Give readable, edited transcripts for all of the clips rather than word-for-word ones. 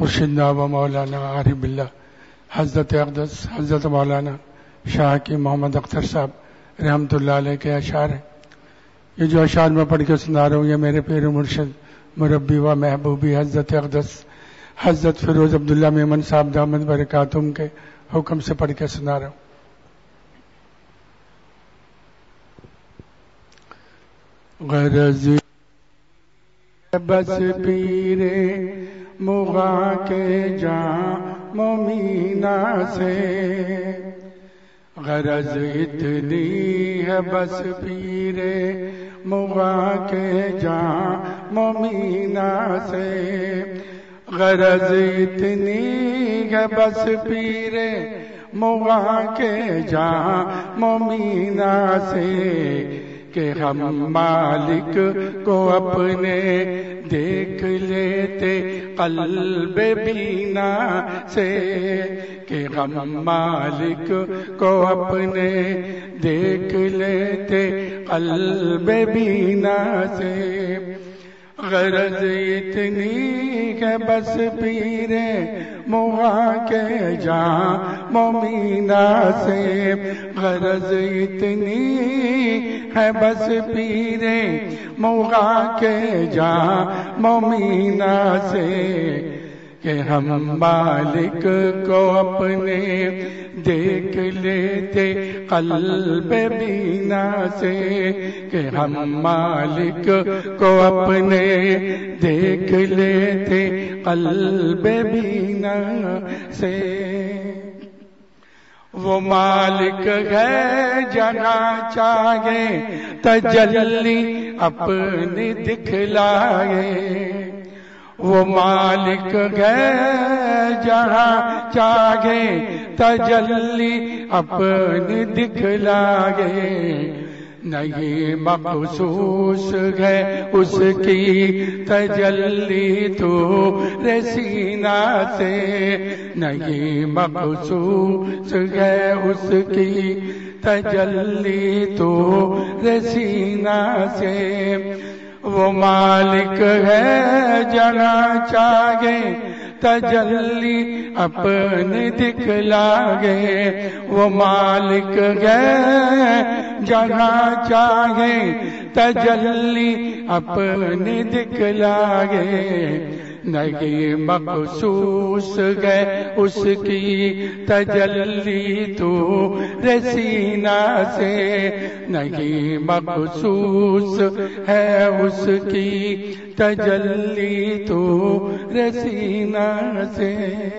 مرشدنا و مولانا عارف باللہ حضرت اقدس حضرت مولانا شاہ کی محمد اختر صاحب رحمۃ اللہ علیہ کے اشعار ہیں. یہ جو اشعار میں پڑھ کے سنا رہا ہوں یہ میرے پیر مرشد مربی و محبوبی حضرت اقدس حضرت فیروز عبداللہ میمن صاحب دامت برکاتہم کے حکم سے پڑھ کے سنا رہا ہوں. غرض بس پیرے مغا کے جان مومینہ سے، غرض اتنی ہے بس پیرے مغا کے جان مومینہ سے، غرض اتنی ہے بس پیرے مغا کے جان مومینہ سے کہ ہم مالک کو اپنے دیکھ لیتے قلب بینا سے، کہ ہم مالک کو اپنے دیکھ لیتے قلب بینا سے، غرض اتنی ہے بس پیرے مغا کے جان مومینہ سے، غرض اتنی ہے بس پیرے مغا کے جان مومینہ سے، کہ ہم مالک کو اپنے دیکھ لیتے قلب بینا سے، کہ ہم مالک کو اپنے دیکھ لیتے قلب بینا سے. وہ مالک ہے جہاں چاہے تجلی اپنی دکھلائے، وہ مالک ہے جہاں چاہے تجلی اپنی دکھلائے، نہیں مخصوص ہے اس کی تجلی تو رسینہ سے، نہیں مخصوص ہے اس کی تجلی تو رسینہ سے، وہ مالک ہے جہاں چاہے تجلی اپنے دکھلائے، وہ مالک ہے جہاں چاہے تجلی اپنے دکھلائے، نہیں مخصوص ہے اس کی تجلی تو رسینہ سے، نہیں مخصوص ہے اس کی تجلی تو رسینہ سے.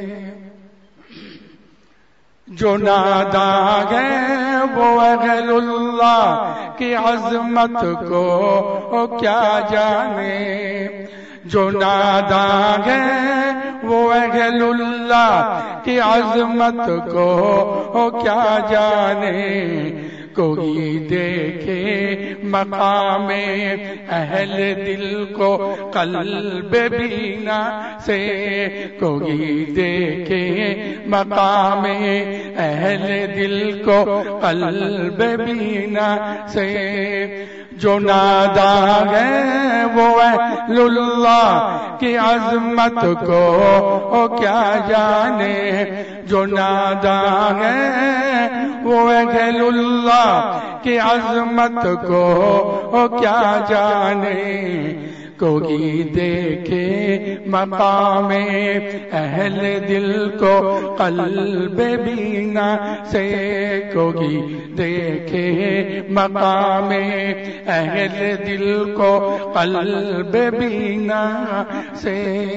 جو ناداں ہے وہ اہل اللہ کی عظمت کو کیا جانے، جو ناداں ہے وہ اہل اللہ کی عظمت کو کیا جانے، کوئی دیکھے مقام اہل دل کو قلب بینا سے، کوئی دیکھے مقام اہل دل کو قلب بینا سے، جو ناداں ہے وہ اہل اللہ کی عظمت کو کیا جانے، جو ناداں ہے وہ اہل اللہ کی عظمت کو کیا جانے، کوئی دیکھے مقام اہل دل کو قلب بینا سے، کوئی دیکھے مقام اہل دل کو قلب بینا سے.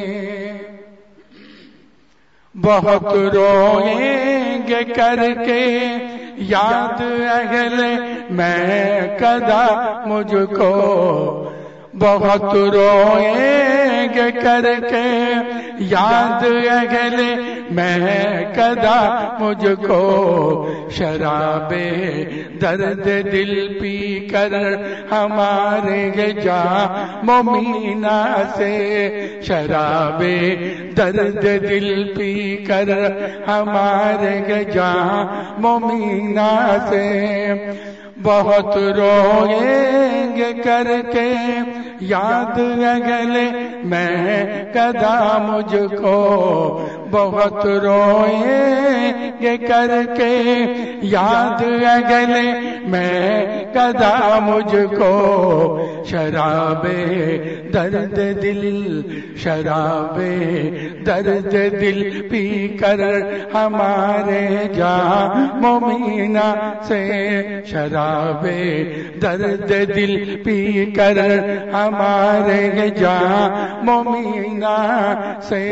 بہت روئیں گے کر کے یاد اہل میکدہ مجھ کو، بہت روئیں گے کر کے یاد اہل میکدہ مجھ کو، شراب درد دل پی کر ہمارے جان مومینہ سے، شراب درد دل پی کر ہمارے جان مومینہ سے، بہت روئیں گے کر کے یاد ہے گلے میں کدا مجھ کو بہت روئیں گے کر کے یاد ہے گلے میں کدا مجھ کو شراب درد دل شراب درد دل پی کر ہمارے جاں مومینہ سے شراب درد دل پی کر ہمارے جاں مومینہ سے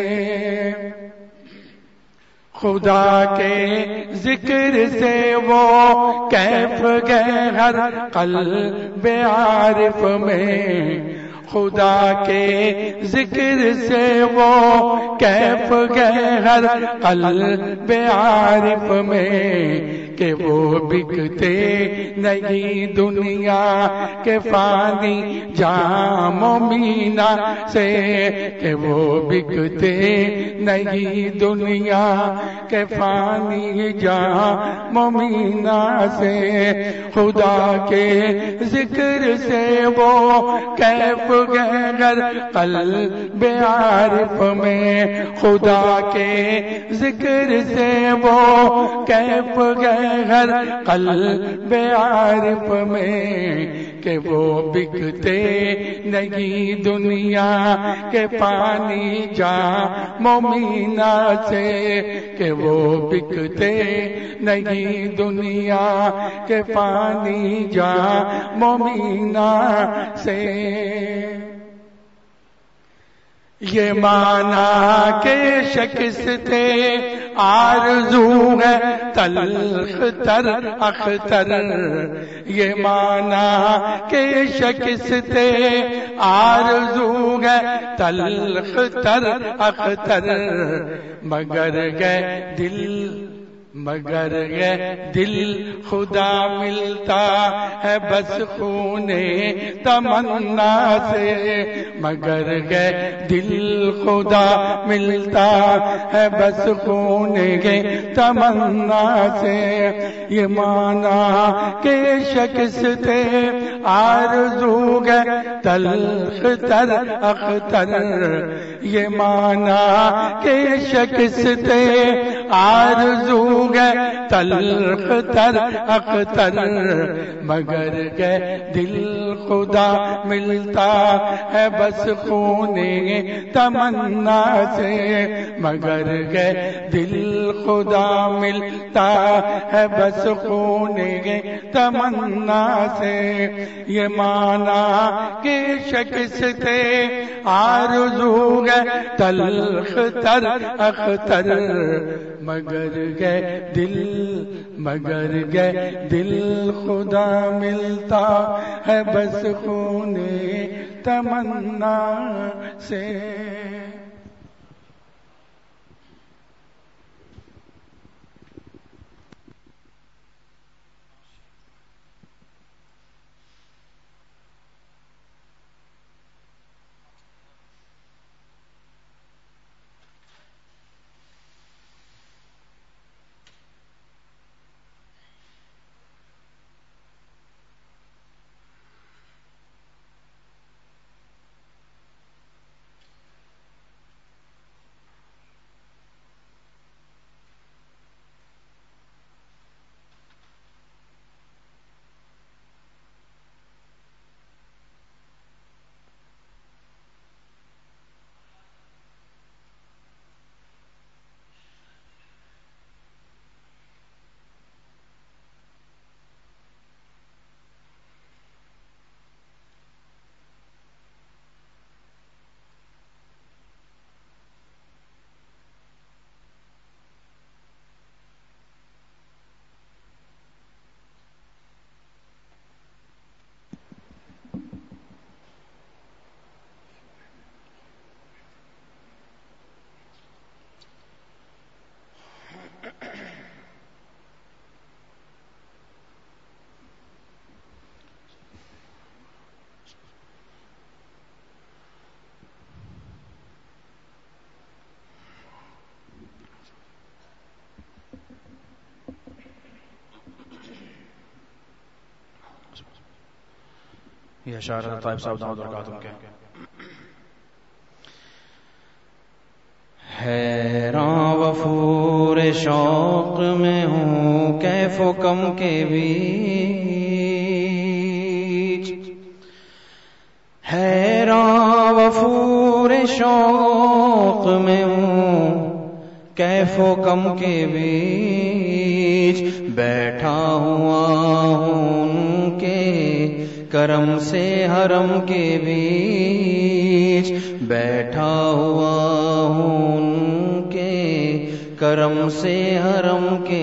خدا کے ذکر سے وہ کیف گئے ہر قلب عارف میں خدا کے ذکر سے وہ کیف گئے ہر قلب عارف میں کہ وہ بکتے نہیں دنیا کے فانی جام و مینا سے کہ وہ بکتے نہیں دنیا کے فانی جام و مینا سے خدا کے ذکر سے وہ کیف گہر قلب عارف میں خدا کے ذکر سے وہ کیف گہر قلب عارف میں کہ وہ بکتے نہیں دنیا کے پانی جام و مینا سے کہ وہ بکتے نہیں دنیا کے پانی جام و مینا سے یہ مانا کہ شکست آرزو ہے تلخ تر اختر یہ مانا کہ شکست آرزو ہے تلخ تر اختر مگر گئے دل خدا ملتا ہے بس خون تمنا سے مگر گئے دل خدا ملتا ہے بس خون تمنا سے یہ مانا کہ شکست آرزو گئے تلخ تر اختر یہ مانا کہ شکست آرزو گئے تلخ تر اختر مگر گئے دل خدا ملتا ہے بس خون تمنا سے مگر گئے دل خدا ملتا ہے بس خون تمنا سے یہ مانا کہ شکست آرزو گئے تلخ تر اختر مگر گئے دل خدا ملتا ہے بس خون تمنا سے یہ اشعار طائب صاحب دامت برکاتہم کے حیراں وفور شوق میں ہوں کیف و کم کے بیچ، حیراں وفور شوق میں ہوں کیف و کم کے بیچ، بیٹھا ہوا ہوں ان کے کرم سے حرم کے بیچ، بیٹھا ہوا ہوں ان کے کرم سے حرم کے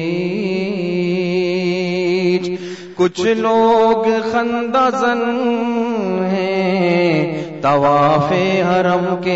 بیچ، کچھ لوگ خندہ زن ہیں طواف حرم کے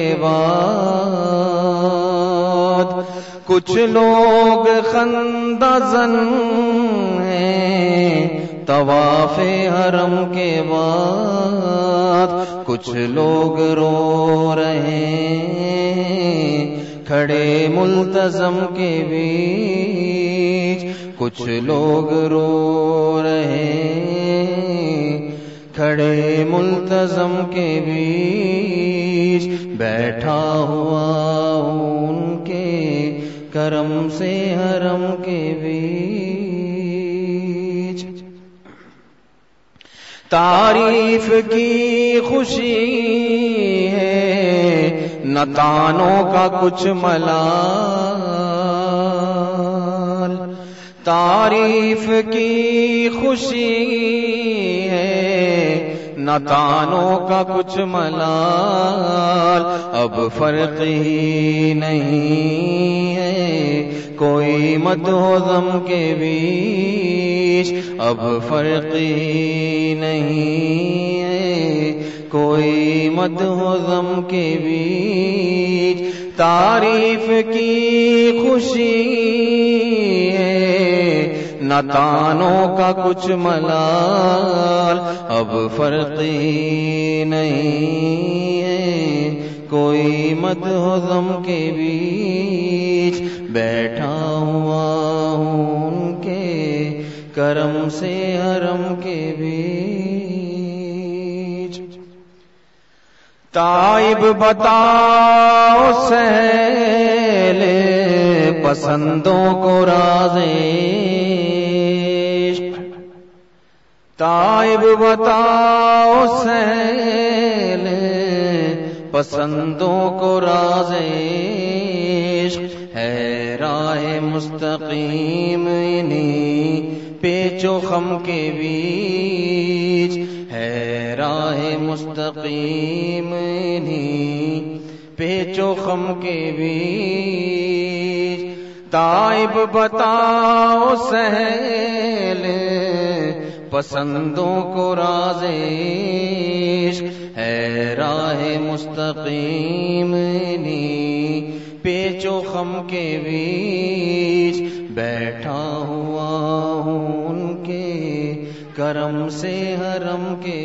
بعد، کچھ لوگ خندہ زن ہیں طواف حرم کے بعد، کچھ لوگ رو رہے ہیں کھڑے ملتزم کے بیچ، کچھ لوگ رو رہے ہیں کھڑے ملتزم کے بیچ، بیٹھا ہوا ان کے کرم سے حرم کے بیچ، تعریف کی خوشی ہے نہ تانوں کا کچھ ملال، تعریف کی خوشی ہے نہ تانوں کا کچھ ملال، اب فرق ہی نہیں ہے کوئی مدح و ذم کے بیچ، اب فرق ہی نہیں ہے کوئی مدح و ذم کے بیچ، تعریف کی خوشی ہے نہ تانوں کا کچھ ملال، اب فرق ہی نہیں ہے کوئی مدح و ذم کے بیچ، بیٹھا ہوا ہوں ان کے کرم سے حرم کے بیچ، تائب بتاؤ سہل پسندوں کو راز عشق، تائب بتاؤ سہل پسندوں کو راز عشق، ہے راہ مستقیم انہی پیچ و خم کے بیچ، ہے راہ مستقیم انہی پیچ و خم کے بیچ، تائب بتاؤ سہل پسندوں کو راز عشق، ہے راہ مستقیم انہی پیچ و خم کے بیچ، بیٹھا ہوا ہوں ان کے کرم سے حرم کے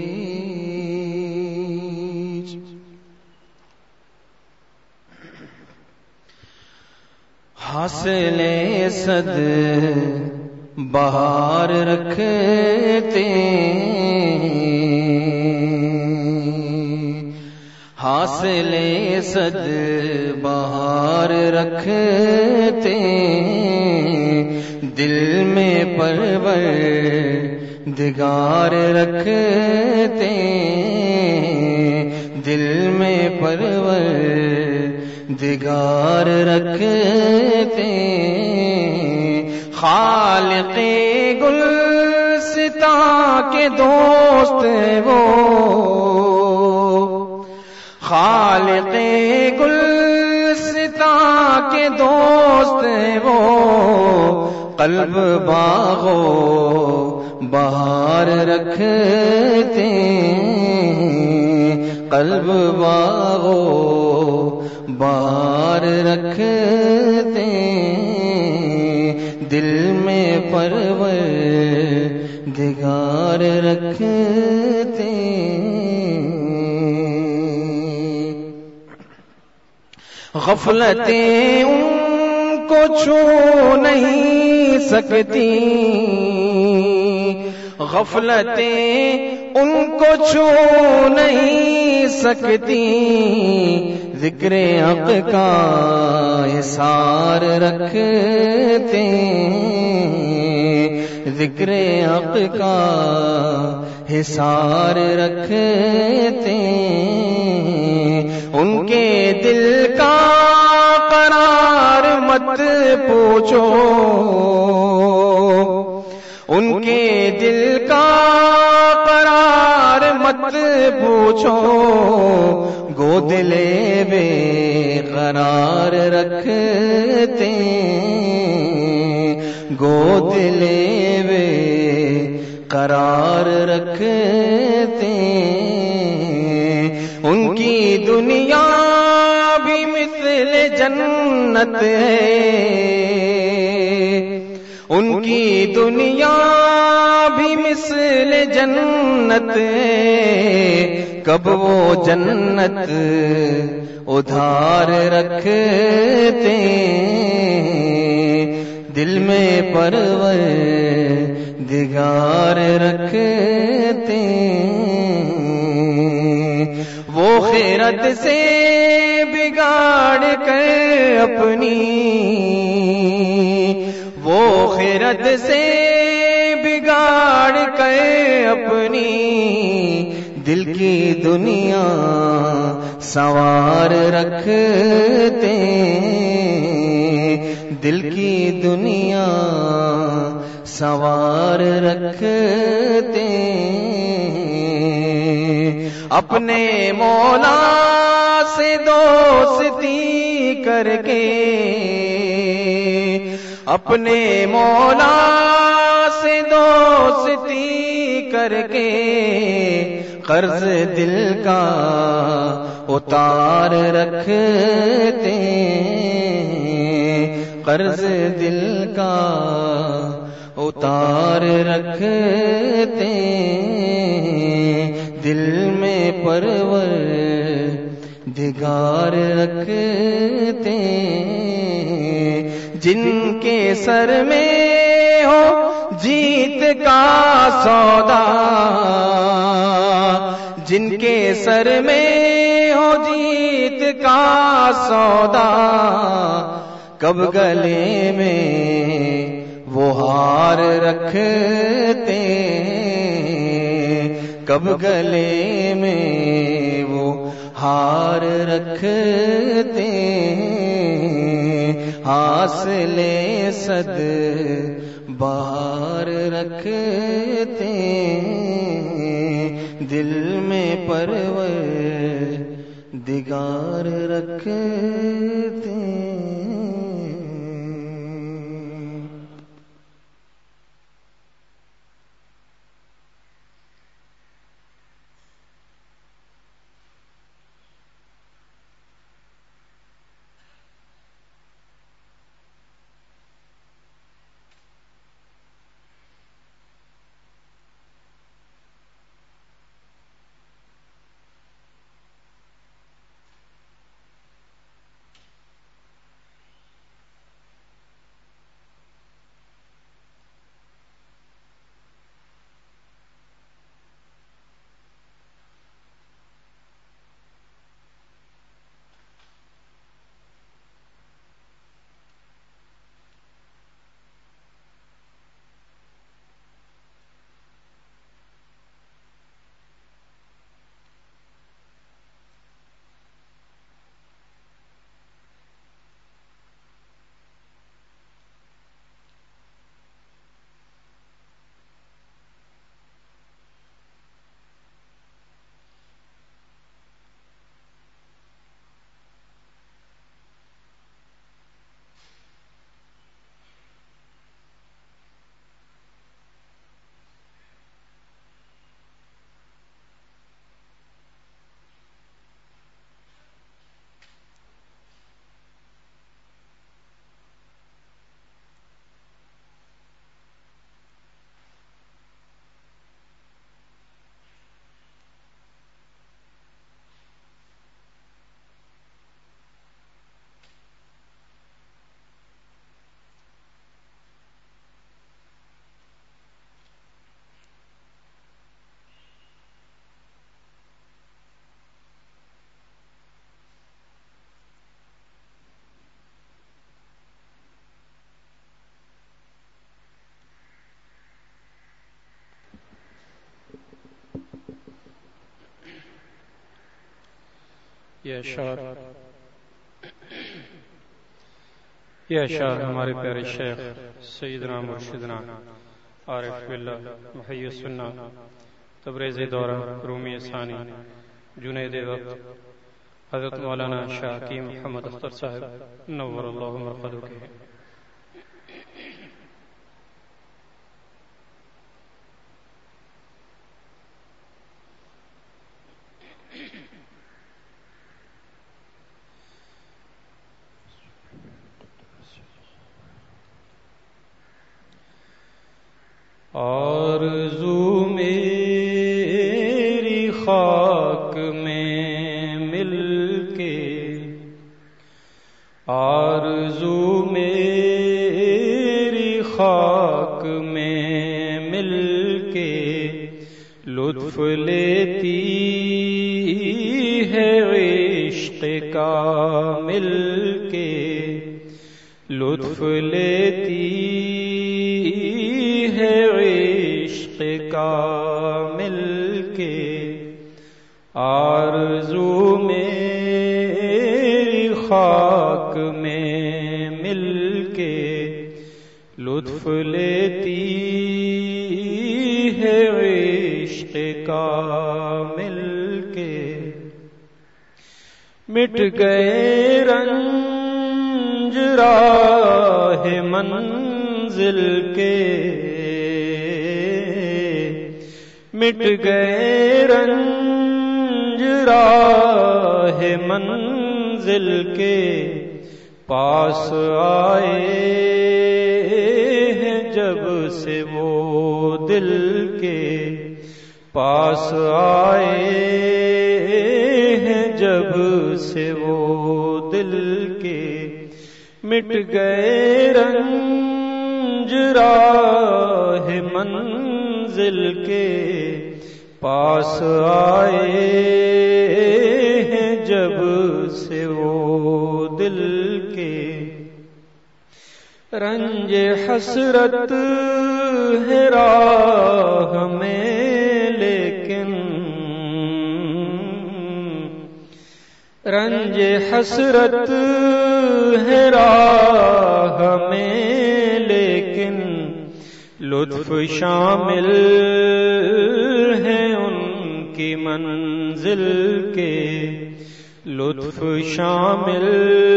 بیچ، حاصل صد بہار رکھتے حاصل صد بہار رکھتے دل میں پروردگار رکھتے دل میں پروردگار رکھتے خالق گلستاں کے دوست وہ خالق گلستاں کے دوست وہ قلب باغو بہار رکھتے قلب باغو بہار رکھتے دل میں پروردگار رکھتے غفلتیں ان کو چھو نہیں سکتی غفلتیں ان کو چھو نہیں سکتی، ذکر حق کا حصار رکھتے، ذکر حق کا حصار رکھتے، ان کے دل کا قرار مت پوچھو، ان کے دل کا قرار مت پوچھو، گود لے بے قرار رکھتے، گود لے بے قرار رکھتے، ان کی دنیا بھی مثل جنت ہے، ان کی دنیا بھی مثل جنت ہے، کب وہ جنت ادھار رکھتے، دل میں پرور دگار رکھتے، وہ خیرت سے بگاڑ کر اپنی، وہ خیرت سے بگاڑ کر اپنی، دل کی دنیا سوار رکھتے، دل کی دنیا سوار رکھتے، اپنے مولا سے دوستی کر کے، اپنے مولا سے دوستی کر کے، قرض دل کا اتار رکھتے، قرض دل کا اتار رکھتے، دل میں پرور دگار رکھتے، جن کے سر میں ہو جیت کا سودا، جن کے سر میں ہو جیت کا سودا، کب گلے میں وہ ہار رکھتے، کب گلے میں وہ ہار رکھتے، حاصلے صد بہار رکھتے، دل میں پرور دگار رکھتے۔ یہ اشعار ہمارے پیارے شیخ سیدنا مرشدنا عارف باللہ محی السنہ تبریز دورہ رومی ثانی جنید وقت حضرت مولانا شاہ حکیم محمد اختر صاحب نور اللہ مرقدہ کے آرزو میری خاک میں مل کے، آرزو میری خاک میں مل کے لطف لیتی ہے عشق کا مل کے، لطف لیتی ہے عشق کا مل کے، آرزو میری خاک میں مل کے لطف لیتی ہے عشق کا مل کے، مٹ گئے رنج راہ منزل کے، مٹ گئے رنج راہ منزل کے، پاس آئے ہیں جب سے وہ دل کے، پاس آئے ہیں جب سے وہ دل کے، مٹ گئے رنج راہ منزل کے، پاس آئے ہیں جب سے وہ دل کے، رنج حسرت ہے راہ میں لیکن، رنج حسرت ہے راہ میں لیکن، لطف شامل ہے ان کی منزل کے، لطف شامل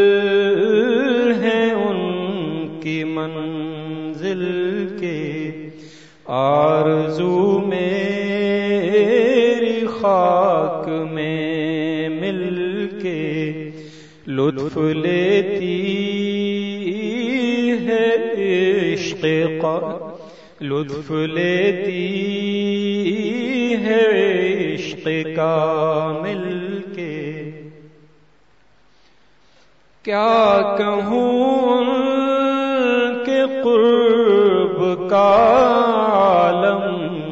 ہے ان کی منزل کے، آرزو میری خاک میں مل کے لطف لیتی ہے عشق کا، لطف لیتی ہے عشق کا مل کے، کیا کہوں ان کے قرب کا عالم،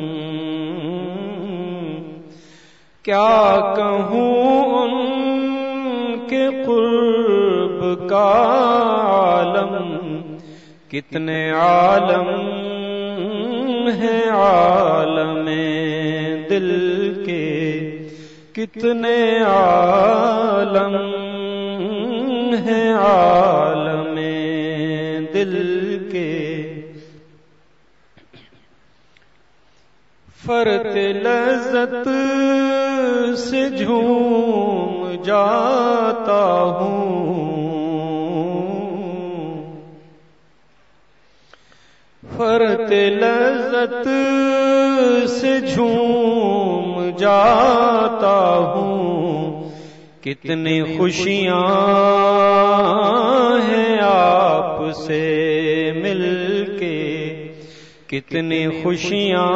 کیا کہوں ان کے قرب کا عالم، کتنے عالم ہیں عالم دل کے، کتنے عالم ہیں عالم دل کے، فرت لذت سے جھوم جاتا ہوں، فرت لذت سے جھوم جاتا ہوں، کتنی خوشیاں ہیں آپ سے مل کے، کتنی خوشیاں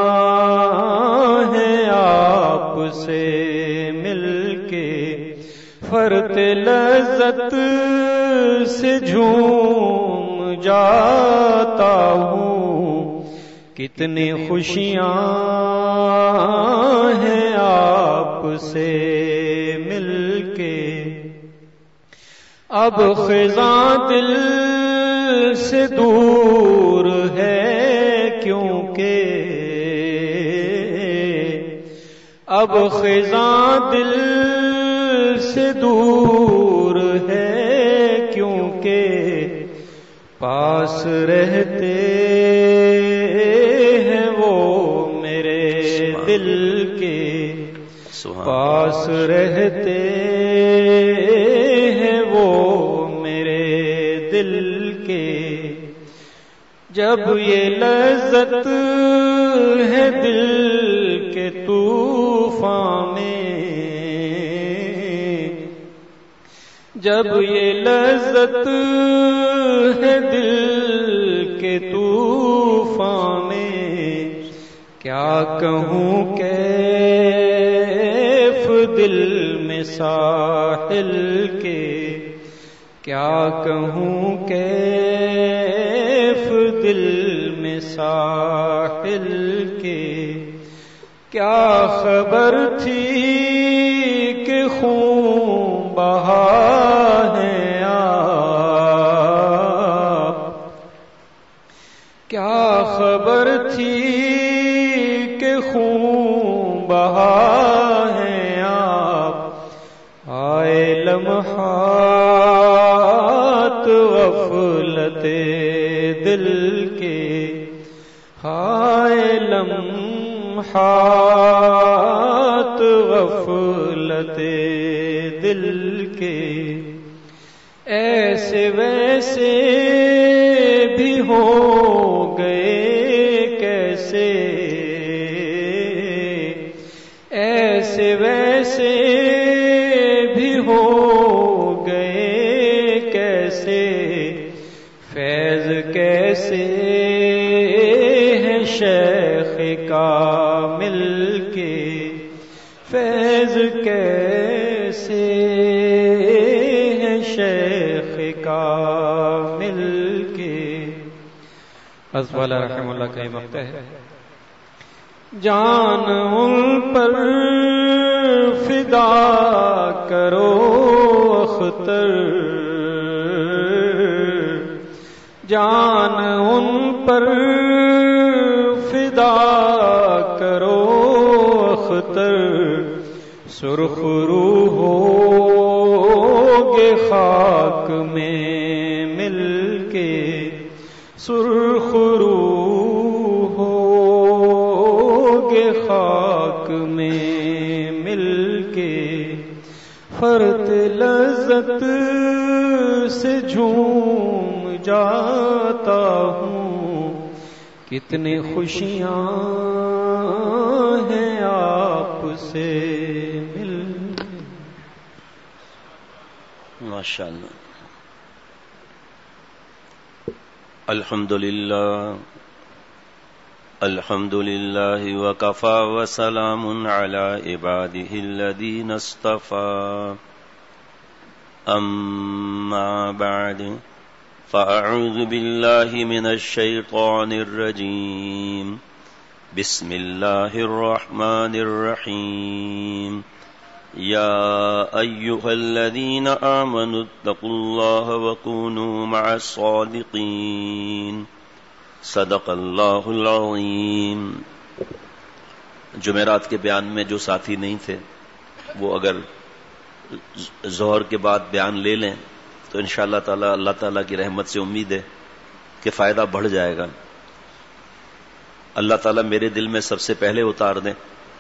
ہیں آپ سے مل کے، فرت لذت سے جھوم جاتا ہوں، کتنی خوشیاں ہیں آپ سے مل کے، اب خزاں دل سے دور ہے کیونکہ، اب خزاں دل سے دور ہے کیونکہ پاس رہتے ہیں وہ میرے دل کے، پاس رہتے ہیں وہ میرے دل کے۔ جب یہ لذت ہے دل کے طوفان میں، جب یہ لذت ہے دل کے طوفان میں، کیا کہوں کیف دل میں ساحل کے، کیا کہوں کیف دل میں ساحل کے۔ کیا خبر تھی کہ خون بہا ہے آپ، کیا خبر تھی کہ خون بہا ہے آپ۔ آئے لمحات غفلت دل کے، آئے لمحات غفلت دل کے۔ ایسے ویسے بھی ہو گئے کیسے، ایسے ویسے بھی ہو گئے کیسے، فیض کیسے ہے شیخ کامل کے، فیض کیسے ہے شیخ کامل کے۔ حضرت والا رحم اللہ کا یہ مقطع ہے۔ جان ان پر فدا کرو اختر، جان ان پر فدا کرو اختر، سرخ روح ہوگے خاک میں مل کے، سرخ روح ہوگے خاک میں مل کے۔ فرت لذت سے جھوم جاتا ہوں، کتنی خوشیاں ہیں آپ سے مل۔ ماشاءاللہ۔ الحمدللہ الحمدللہ وکفا وسلام علی عباده الذین اصطفى، اما بعد فاعوذ باللہ من الشیطان الرجیم، بسم اللہ الرحمن الرحیم۔ یا ایہا الذین آمنوا اتقوا اللہ وکونوا مع الصادقین، صدق اللہ العظیم۔ جمعرات کے بیان میں جو ساتھی نہیں تھے وہ اگر ظہر کے بعد بیان لے لیں تو انشاءاللہ تعالی اللہ تعالیٰ کی رحمت سے امید ہے کہ فائدہ بڑھ جائے گا۔ اللہ تعالیٰ میرے دل میں سب سے پہلے اتار دیں۔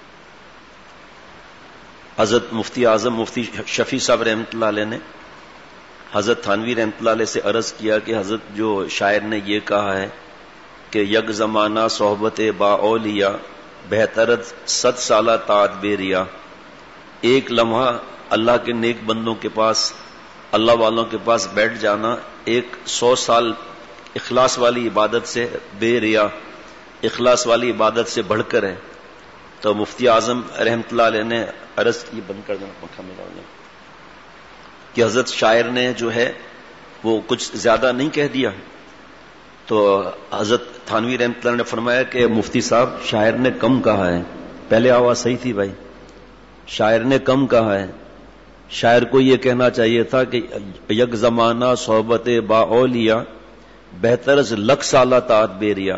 حضرت مفتی اعظم مفتی شفیع صاحب رحمۃ اللہ علیہ نے حضرت تھانوی رحمۃ اللہ علیہ سے عرض کیا کہ حضرت جو شاعر نے یہ کہا ہے کہ یک زمانہ صحبت با اولیا بہترت 100 سالہ طاعت بے ریا، ایک لمحہ اللہ کے نیک بندوں کے پاس، اللہ والوں کے پاس بیٹھ جانا 100 سال اخلاص والی عبادت سے، بے ریا اخلاص والی عبادت سے بڑھ کر ہے۔ تو مفتی اعظم رحمۃ اللہ علیہ نے عرض کی، بند کر دینا پنکھا میں ڈال دیں، کہ حضرت شاعر نے جو ہے وہ کچھ زیادہ نہیں کہہ دیا۔ تو حضرت تھانوی رحمۃ اللہ نے فرمایا کہ مفتی صاحب شاعر نے کم کہا ہے۔ پہلے آواز صحیح تھی بھائی، شاعر نے کم کہا ہے۔ شاعر کو یہ کہنا چاہیے تھا کہ یک زمانہ صحبت با اولیا بہتر از 100 سالہ طاعت بے ریا۔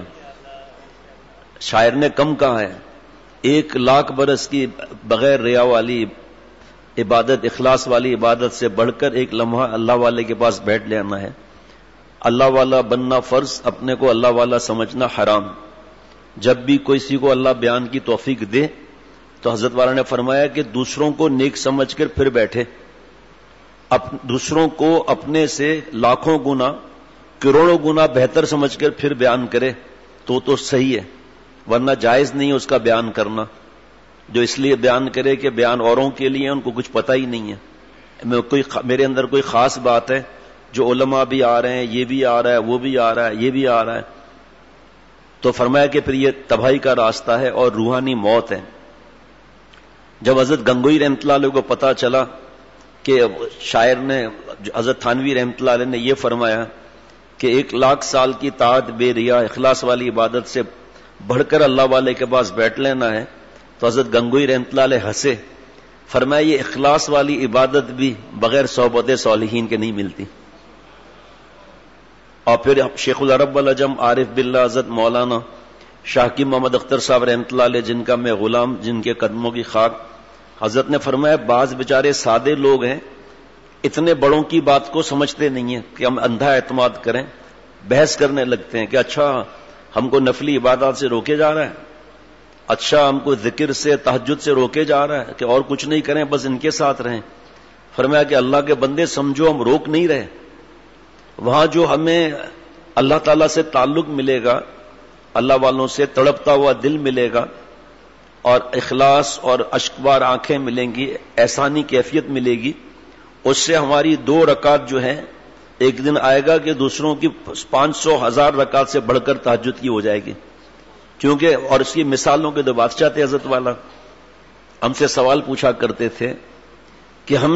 شاعر نے کم کہا ہے، 1,00,000 برس کی بغیر ریا والی عبادت اخلاص والی عبادت سے بڑھ کر ایک لمحہ اللہ والے کے پاس بیٹھ لینا ہے. اللہ والا بننا فرض، اپنے کو اللہ والا سمجھنا حرام. جب بھی کسی کو اللہ بیان کی توفیق دے تو حضرت والا نے فرمایا کہ دوسروں کو نیک سمجھ کر پھر بیٹھے، دوسروں کو اپنے سے لاکھوں گنا کروڑوں گنا بہتر سمجھ کر پھر بیان کرے تو صحیح ہے، ورنہ جائز نہیں ہے اس کا بیان کرنا. جو اس لیے بیان کرے کہ بیان اوروں کے لیے، ان کو کچھ پتہ ہی نہیں ہے، میرے اندر کوئی خاص بات ہے، جو علماء بھی آ رہے ہیں، یہ بھی آ رہا ہے، وہ بھی آ رہا ہے، یہ بھی آ رہا ہے، تو فرمایا کہ پھر یہ تباہی کا راستہ ہے اور روحانی موت ہے. جب حضرت گنگوئی رحمۃ اللہ علیہ کو پتا چلا کہ شاعر نے، حضرت تھانوی رحمۃ اللہ علیہ نے یہ فرمایا کہ 1,00,000 سال کی طاعت بے ریا اخلاص والی عبادت سے بڑھ کر اللہ والے کے پاس بیٹھ لینا ہے، تو حضرت گنگوئی رحمۃ اللہ علیہ ہنسے، فرمایا یہ اخلاص والی عبادت بھی بغیر صحبت صالحین کے نہیں ملتی. اور پھر شیخ العرب والعجم عارف باللہ حضرت مولانا شاہ محمد اختر صاحب رحمۃ اللہ علیہ، جن کا میں غلام، جن کے قدموں کی خاک، حضرت نے فرمایا بعض بیچارے سادے لوگ ہیں، اتنے بڑوں کی بات کو سمجھتے نہیں ہیں کہ ہم اندھا اعتماد کریں، بحث کرنے لگتے ہیں کہ اچھا ہم کو نفلی عبادات سے روکے جا رہا ہے، اچھا ہم کو ذکر سے تہجد سے روکے جا رہا ہے کہ اور کچھ نہیں کریں، بس ان کے ساتھ رہیں. فرمایا کہ اللہ کے بندے سمجھو ہم روک نہیں رہے، وہاں جو ہمیں اللہ تعالیٰ سے تعلق ملے گا، اللہ والوں سے تڑپتا ہوا دل ملے گا، اور اخلاص اور اشکبار آنکھیں ملیں گی، احسانی کیفیت ملے گی، اس سے ہماری 2 رکعت جو ہیں ایک دن آئے گا کہ دوسروں کی 500,000 رکعت سے بڑھ کر تہجد کی ہو جائے گی. کیونکہ اور اس کی مثالوں کے 2 بادشاہ تھے حضرت والا، ہم سے سوال پوچھا کرتے تھے کہ ہم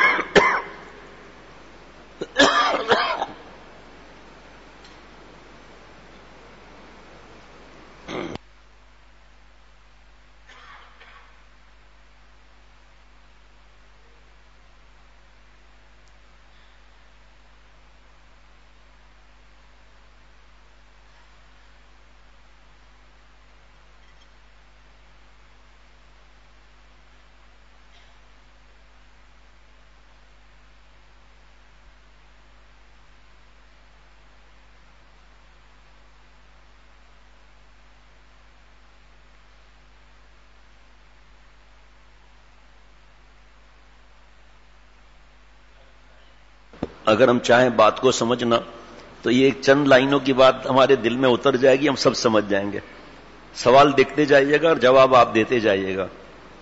اگر ہم چاہیں بات کو سمجھنا تو یہ ایک چند لائنوں کی بات ہمارے دل میں اتر جائے گی، ہم سب سمجھ جائیں گے. سوال دیکھتے جائیے گا اور جواب آپ دیتے جائیے گا.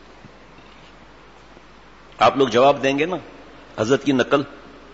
آپ لوگ جواب دیں گے نا. حضرت کی نقل،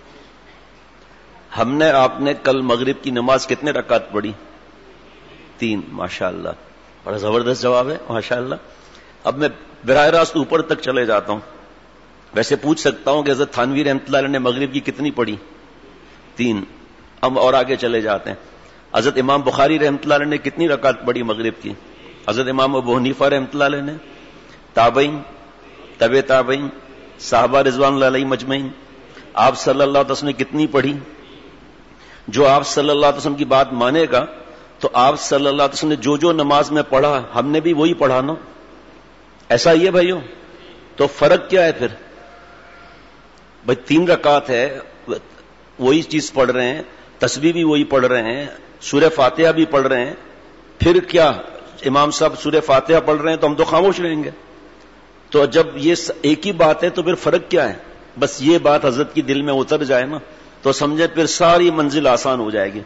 ہم نے آپ نے کل مغرب کی نماز کتنے رکعت پڑھی؟ 3. ماشاءاللہ، بڑا زبردست جواب ہے، ماشاءاللہ. اب میں براہ راست اوپر تک چلے جاتا ہوں. ویسے پوچھ سکتا ہوں کہ حضرت تھانوی رحمۃ اللہ علیہ نے مغرب کی کتنی پڑھی؟ 3. ہم اور آگے چلے جاتے ہیں. حضرت امام بخاری رحمۃ اللہ علیہ نے کتنی رکعت پڑھی مغرب کی؟ حضرت امام ابو حنیفہ رحمۃ اللہ علیہ نے، تابعین، تبع تابعین، صحابہ رضوان اللہ علیہ مجمعین، آپ صلی اللہ علیہ وسلم نے کتنی پڑھی؟ جو آپ صلی اللہ علیہ وسلم کی بات مانے گا تو آپ صلی اللہ علیہ وسلم نے جو نماز میں پڑھا ہم نے بھی وہی پڑھا نا. ایسا ہی ہے بھائیو. تو فرق کیا ہے پھر؟ بھائی 3 رکعت ہے، وہی چیز پڑھ رہے ہیں، تسبیح بھی وہی پڑھ رہے ہیں، سورہ فاتحہ بھی پڑھ رہے ہیں، پھر کیا امام صاحب سورہ فاتحہ پڑھ رہے ہیں تو ہم تو خاموش رہیں گے؟ تو جب یہ ایک ہی بات ہے تو پھر فرق کیا ہے؟ بس یہ بات حضرت کی دل میں اتر جائے نا تو سمجھے پھر ساری منزل آسان ہو جائے گی.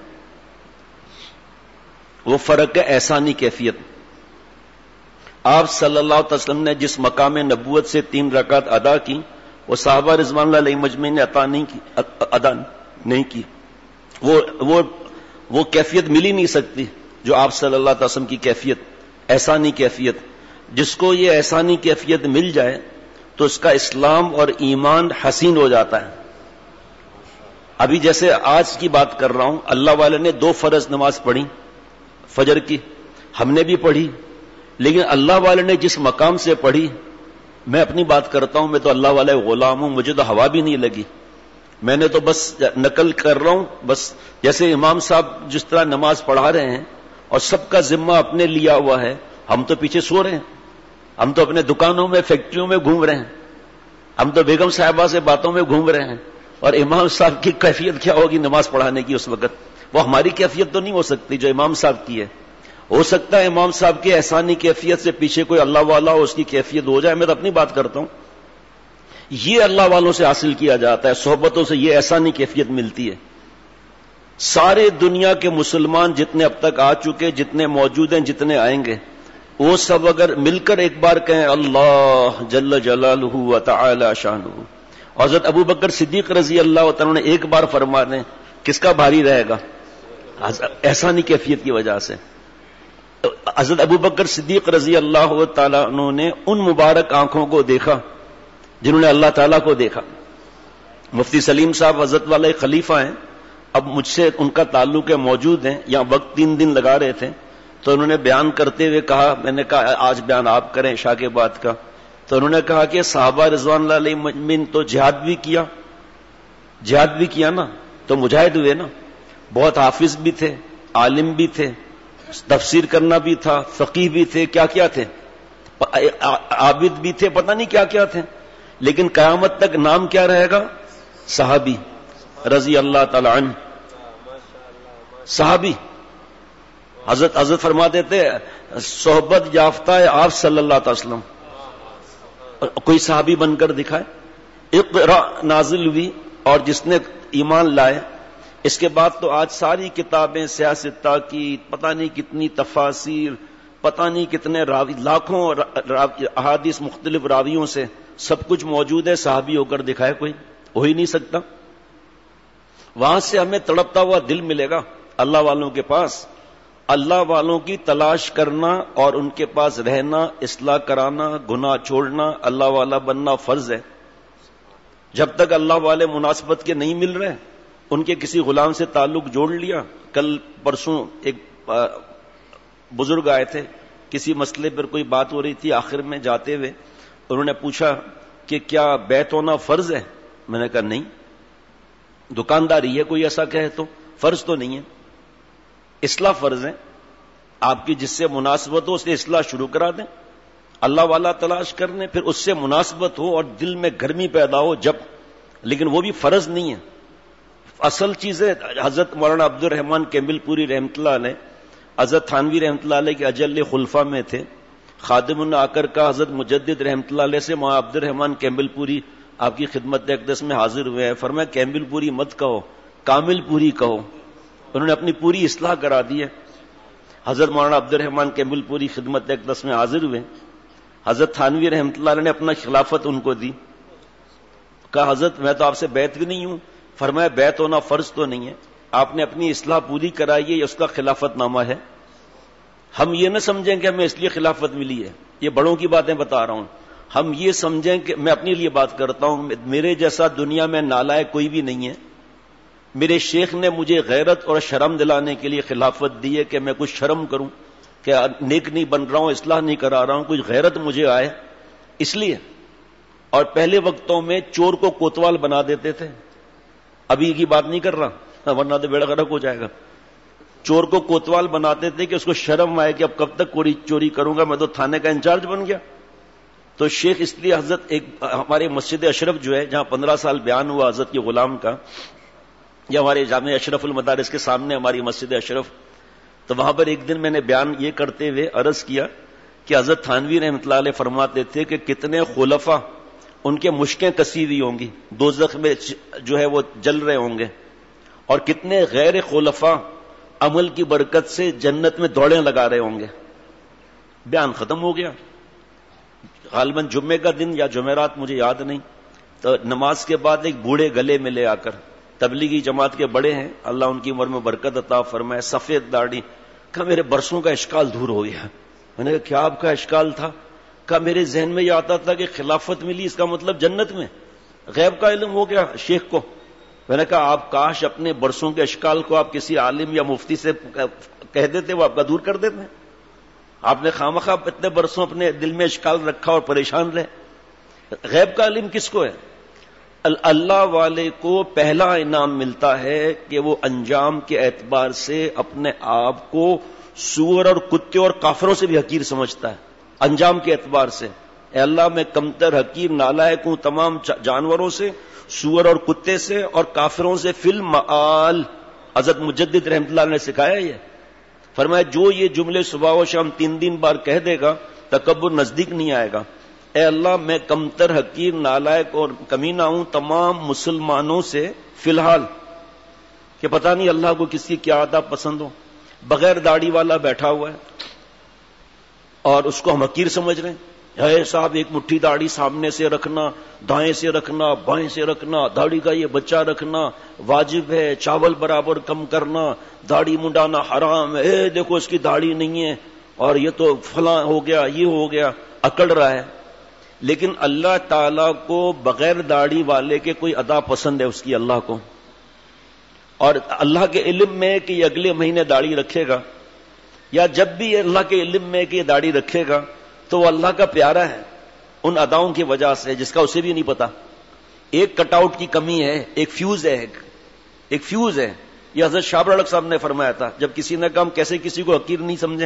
وہ فرق ہے احسانی کیفیت. آپ صلی اللہ علیہ وسلم نے جس مقام نبوت سے 3 رکعت ادا کی وہ صحابہ رضوان اللہ علیہ مجمعین نے ادا نہیں کی. وہ کیفیت مل ہی نہیں سکتی جو آپ صلی اللہ علیہ وسلم کی کیفیت، احسانی کیفیت. جس کو یہ احسانی کیفیت مل جائے تو اس کا اسلام اور ایمان حسین ہو جاتا ہے. ابھی جیسے آج کی بات کر رہا ہوں، اللہ والے نے 2 فرض نماز پڑھی فجر کی، ہم نے بھی پڑھی، لیکن اللہ والے نے جس مقام سے پڑھی، میں اپنی بات کرتا ہوں، میں تو اللہ والے غلام ہوں، مجھے تو ہوا بھی نہیں لگی، میں نے تو بس نقل کر رہا ہوں. بس جیسے امام صاحب جس طرح نماز پڑھا رہے ہیں اور سب کا ذمہ اپنے لیا ہوا ہے، ہم تو پیچھے سو رہے ہیں، ہم تو اپنے دکانوں میں فیکٹریوں میں گھوم رہے ہیں. ہم تو بیگم صاحبہ سے باتوں میں گھوم رہے ہیں، اور امام صاحب کی کیفیت کیا ہوگی نماز پڑھانے کی اس وقت؟ وہ ہماری کیفیت تو نہیں ہو سکتی جو امام صاحب کی ہے. ہو سکتا ہے امام صاحب کی احسانی کیفیت سے پیچھے کوئی اللہ والا ہو، اس کی کیفیت ہو جائے. میں تو اپنی بات کرتا ہوں، یہ اللہ والوں سے حاصل کیا جاتا ہے، صحبتوں سے یہ احسانی کیفیت ملتی ہے. سارے دنیا کے مسلمان جتنے اب تک آ چکے، جتنے موجود ہیں، جتنے آئیں گے، وہ سب اگر مل کر ایک بار کہیں اللہ جل جلالہ و تعالی شانہ، حضرت ابو بکر صدیق رضی اللہ تعالیٰ نے ایک بار فرما دیں، کس کا بھاری رہے گا؟ احسانی کیفیت کی وجہ سے. حضرت ابو بکر صدیق رضی اللہ تعالیٰ عنہ نے ان مبارک آنکھوں کو دیکھا جنہوں نے اللہ تعالیٰ کو دیکھا. مفتی سلیم صاحب حضرت والے خلیفہ ہیں، اب مجھ سے ان کا تعلق ہے، موجود ہیں یہاں. وقت 3 دن لگا رہے تھے تو انہوں نے بیان کرتے ہوئے کہا، میں نے کہا آج بیان آپ کریں عشاء کے بعد کا. تو انہوں نے کہا کہ صحابہ رضوان اللہ علیہ مجمعین تو جہاد بھی کیا نا، تو مجاہد ہوئے نا. بہت حافظ بھی تھے، عالم بھی تھے، تفسیر کرنا بھی تھا، فقیہ بھی تھے، کیا کیا تھے، عابد بھی تھے، پتہ نہیں کیا کیا تھے. لیکن قیامت تک نام کیا رہے گا؟ صحابی رضی اللہ تعالی عنہ. صحابی. حضرت فرماتے تھے صحبت یافتہ ہے آپ صلی اللہ علیہ وسلم. کوئی صحابی بن کر دکھائے. اقرا نازل ہوئی اور جس نے ایمان لائے، اس کے بعد تو آج ساری کتابیں سیاستہ کی، پتہ نہیں کتنی تفاسیر، پتہ نہیں کتنے راوی، لاکھوں احادیث مختلف راویوں سے سب کچھ موجود ہے. صحابی ہو کر دکھائے کوئی؟ ہو ہی نہیں سکتا. وہاں سے ہمیں تڑپتا ہوا دل ملے گا اللہ والوں کے پاس. اللہ والوں کی تلاش کرنا اور ان کے پاس رہنا، اصلاح کرانا، گناہ چھوڑنا، اللہ والا بننا فرض ہے. جب تک اللہ والے مناسبت کے نہیں مل رہے، ان کے کسی غلام سے تعلق جوڑ لیا. کل پرسوں ایک بزرگ آئے تھے، کسی مسئلے پر کوئی بات ہو رہی تھی، آخر میں جاتے ہوئے انہوں نے پوچھا کہ کیا بیعت ہونا فرض ہے؟ میں نے کہا نہیں. دکانداری ہے، کوئی ایسا کہے تو فرض تو نہیں ہے. اصلاح فرض ہے. آپ کی جس سے مناسبت ہو اس سے اصلاح شروع کرا دیں، اللہ والا تلاش کرنے، پھر اس سے مناسبت ہو اور دل میں گرمی پیدا ہو جب. لیکن وہ بھی فرض نہیں ہے. اصل چیز ہے. حضرت مولانا عبد الرحمن کیمل پوری رحمۃ اللہ علیہ، حضرت تھانوی رحمۃ اللہ علیہ کے اجل خلفاء میں تھے. خادم العاقر کا حضرت مجدد رحمۃ اللہ علیہ سے مولانا عبد الرحمن کیمل پوری آپ کی خدمت اقدس میں حاضر ہوئے ہیں. فرمایا کیمل پوری مت کہو، کامل پوری کہو. انہوں نے اپنی پوری اصلاح کرا دی ہے. حضرت مولانا عبد الرحمن کیمل پوری خدمت اقدس میں حاضر ہوئے. حضرت تھانوی رحمۃ اللہ علیہ نے اپنا خلافت ان کو دی. کہا حضرت میں تو آپ سے بیعت بھی نہیں ہوں. فرمایا بیعت ہونا فرض تو نہیں ہے، آپ نے اپنی اصلاح پوری کرائی ہے، یہ اس کا خلافت نامہ ہے. ہم یہ نہ سمجھیں کہ ہمیں اس لیے خلافت ملی ہے، یہ بڑوں کی باتیں بتا رہا ہوں. ہم یہ سمجھیں کہ میں اپنے لیے بات کرتا ہوں، میرے جیسا دنیا میں نالائق کوئی بھی نہیں ہے. میرے شیخ نے مجھے غیرت اور شرم دلانے کے لیے خلافت دی ہے کہ میں کچھ شرم کروں کہ نیک نہیں بن رہا ہوں، اصلاح نہیں کرا رہا ہوں، کچھ غیرت مجھے آئے اس لیے. اور پہلے وقتوں میں چور کو کوتوال بنا دیتے تھے. ابھی کی بات نہیں کر رہا ورنہ تو بیڑا غرق ہو جائے گا. چور کو کوتوال بناتے تھے کہ اس کو شرم آئے کہ اب کب تک چوری کروں گا، میں تو تھانے کا انچارج بن گیا. تو شیخ اس لیے حضرت ایک ہمارے مسجد اشرف جو ہے جہاں 15 سال بیان ہوا حضرت کے غلام کا، یا ہمارے جامع اشرف المدارس کے سامنے ہماری مسجد اشرف، تو وہاں پر ایک دن میں نے بیان یہ کرتے ہوئے عرض کیا کہ حضرت تھانوی رحمۃ اللہ علیہ فرماتے تھے کہ کتنے خلفاء ان کے مشکیں کسی ہوئی ہوں گی، دوزخ میں جو ہے وہ جل رہے ہوں گے، اور کتنے غیر خلفاء عمل کی برکت سے جنت میں دوڑیں لگا رہے ہوں گے. بیان ختم ہو گیا. غالباً جمعے کا دن یا جمعرات مجھے یاد نہیں، تو نماز کے بعد ایک بوڑھے گلے ملے آ کر، تبلیغی جماعت کے بڑے ہیں، اللہ ان کی عمر میں برکت عطا فرمائے، سفید داڑھی. کہا میرے برسوں کا اشکال دور ہو گیا. میں نے کہا کیا آپ کا اشکال تھا؟ کہا میرے ذہن میں یہ آتا تھا کہ خلافت ملی اس کا مطلب جنت میں، غیب کا علم ہو گیا شیخ کو. میں نے کہا آپ کاش اپنے برسوں کے اشکال کو آپ کسی عالم یا مفتی سے کہہ دیتے، وہ آپ کا دور کر دیتے ہیں. آپ نے خامخواہ اتنے برسوں اپنے دل میں اشکال رکھا اور پریشان رہے. غیب کا علم کس کو ہے؟ اللہ والے کو پہلا انعام ملتا ہے کہ وہ انجام کے اعتبار سے اپنے آپ کو سور اور کتے اور کافروں سے بھی حقیر سمجھتا ہے. انجام کے اعتبار سے اے اللہ میں کمتر حقیر نالائق ہوں تمام جانوروں سے، سور اور کتے سے اور کافروں سے فی المآل. حضرت مجدد رحمۃ اللہ نے سکھایا یہ. فرمایا جو یہ جملے صبح و شام 3 بار کہہ دے گا تکبر نزدیک نہیں آئے گا. اے اللہ میں کمتر حقیر نالائق اور کمینہ ہوں تمام مسلمانوں سے فی الحال. کہ پتہ نہیں اللہ کو کس کی کیا عادت پسند ہو. بغیر داڑھی والا بیٹھا ہوا ہے اور اس کو ہم حقیر سمجھ رہے ہیں. اے صاحب ایک مٹھی داڑھی سامنے سے رکھنا، دائیں سے رکھنا، بائیں سے رکھنا، داڑھی کا یہ بچہ رکھنا واجب ہے، چاول برابر کم کرنا، داڑھی منڈانا حرام ہے. اے دیکھو اس کی داڑھی نہیں ہے اور یہ تو فلاں ہو گیا، یہ ہو گیا، اکڑ رہا ہے. لیکن اللہ تعالی کو بغیر داڑھی والے کے کوئی ادا پسند ہے اس کی اللہ کو. اور اللہ کے علم میں کہ یہ اگلے مہینے داڑھی رکھے گا، یا جب بھی اللہ کے علم میں کہ یہ داڑھی رکھے گا تو وہ اللہ کا پیارا ہے ان اداؤں کی وجہ سے جس کا اسے بھی نہیں پتا. ایک کٹ آؤٹ کی کمی ہے، ایک فیوز ہے، ایک فیوز ہے. یہ حضرت شاہ رڑک صاحب نے فرمایا تھا جب کسی نے کہا ہم کیسے کسی کو حقیر نہیں سمجھیں،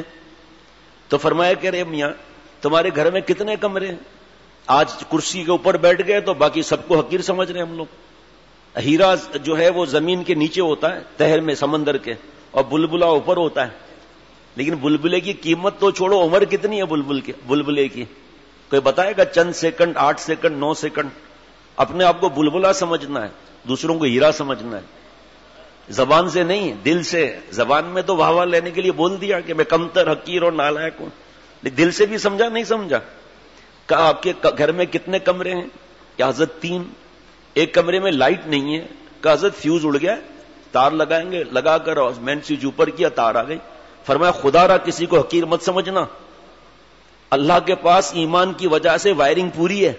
تو فرمایا کہ رے میاں تمہارے گھر میں کتنے کمرے ہیں؟ آج کرسی کے اوپر بیٹھ گئے تو باقی سب کو حقیر سمجھ رہے ہیں ہم لوگ. ہیرا جو ہے وہ زمین کے نیچے ہوتا ہے تہر میں سمندر کے، اور بلبلا اوپر ہوتا ہے. لیکن بلبلے کی قیمت تو چھوڑو، عمر کتنی ہے بلبلے کی کوئی بتائے گا؟ چند سیکنڈ، 8 سیکنڈ، 9 سیکنڈ. اپنے آپ کو بلبلا سمجھنا ہے، دوسروں کو ہیرا سمجھنا ہے. زبان سے نہیں، دل سے. زبان میں تو واہ واہ لینے کے لیے بول دیا کہ میں کمتر حقیر اور نالائق ہوں، لیکن دل سے بھی سمجھا نہیں سمجھا. کہا آپ کے گھر میں کتنے کمرے ہیں؟ یا حضرت 3. ایک کمرے میں لائٹ نہیں ہے. کہا حضرت فیوز اڑ گیا، تار لگائیں گے. لگا کر مین سوئچ اوپر کیا، تار آ گئی. فرمایا خدا را کسی کو حقیر مت سمجھنا، اللہ کے پاس ایمان کی وجہ سے وائرنگ پوری ہے.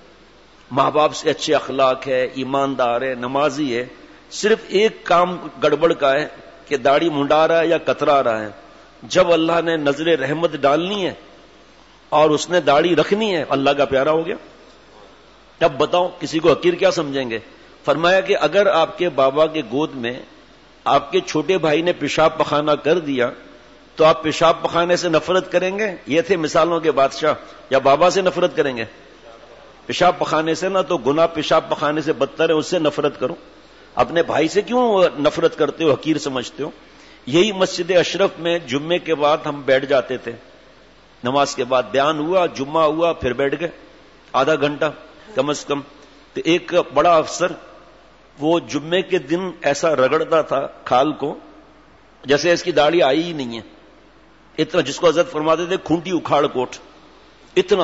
ماں باپ سے اچھے اخلاق ہے، ایماندار ہے، نمازی ہے. صرف ایک کام گڑبڑ کا ہے کہ داڑھی منڈا رہا ہے یا کترا رہا ہے. جب اللہ نے نظر رحمت ڈالنی ہے اور اس نے داڑھی رکھنی ہے، اللہ کا پیارا ہو گیا. اب بتاؤ کسی کو حقیر کیا سمجھیں گے؟ فرمایا کہ اگر آپ کے بابا کے گود میں آپ کے چھوٹے بھائی نے پیشاب پخانہ کر دیا تو آپ پیشاب پخانے سے نفرت کریں گے؟ یہ تھے مثالوں کے بادشاہ. یا بابا سے نفرت کریں گے؟ پیشاب پخانے سے نہ تو گناہ پیشاب پخانے سے بدتر ہے، اس سے نفرت کرو. اپنے بھائی سے کیوں نفرت کرتے ہو، حقیر سمجھتے ہو؟ یہی مسجد اشرف میں جمعے کے بعد ہم بیٹھ جاتے تھے، نماز کے بعد بیان ہوا، جمعہ ہوا، پھر بیٹھ گئے آدھا گھنٹہ کم از کم. تو ایک بڑا افسر وہ جمعے کے دن ایسا رگڑتا تھا کھال کو جیسے اس کی داڑھی آئی ہی نہیں ہے. اتنا، جس کو حضرت فرماتے تھے کھونٹی اکھاڑ کوٹ، اتنا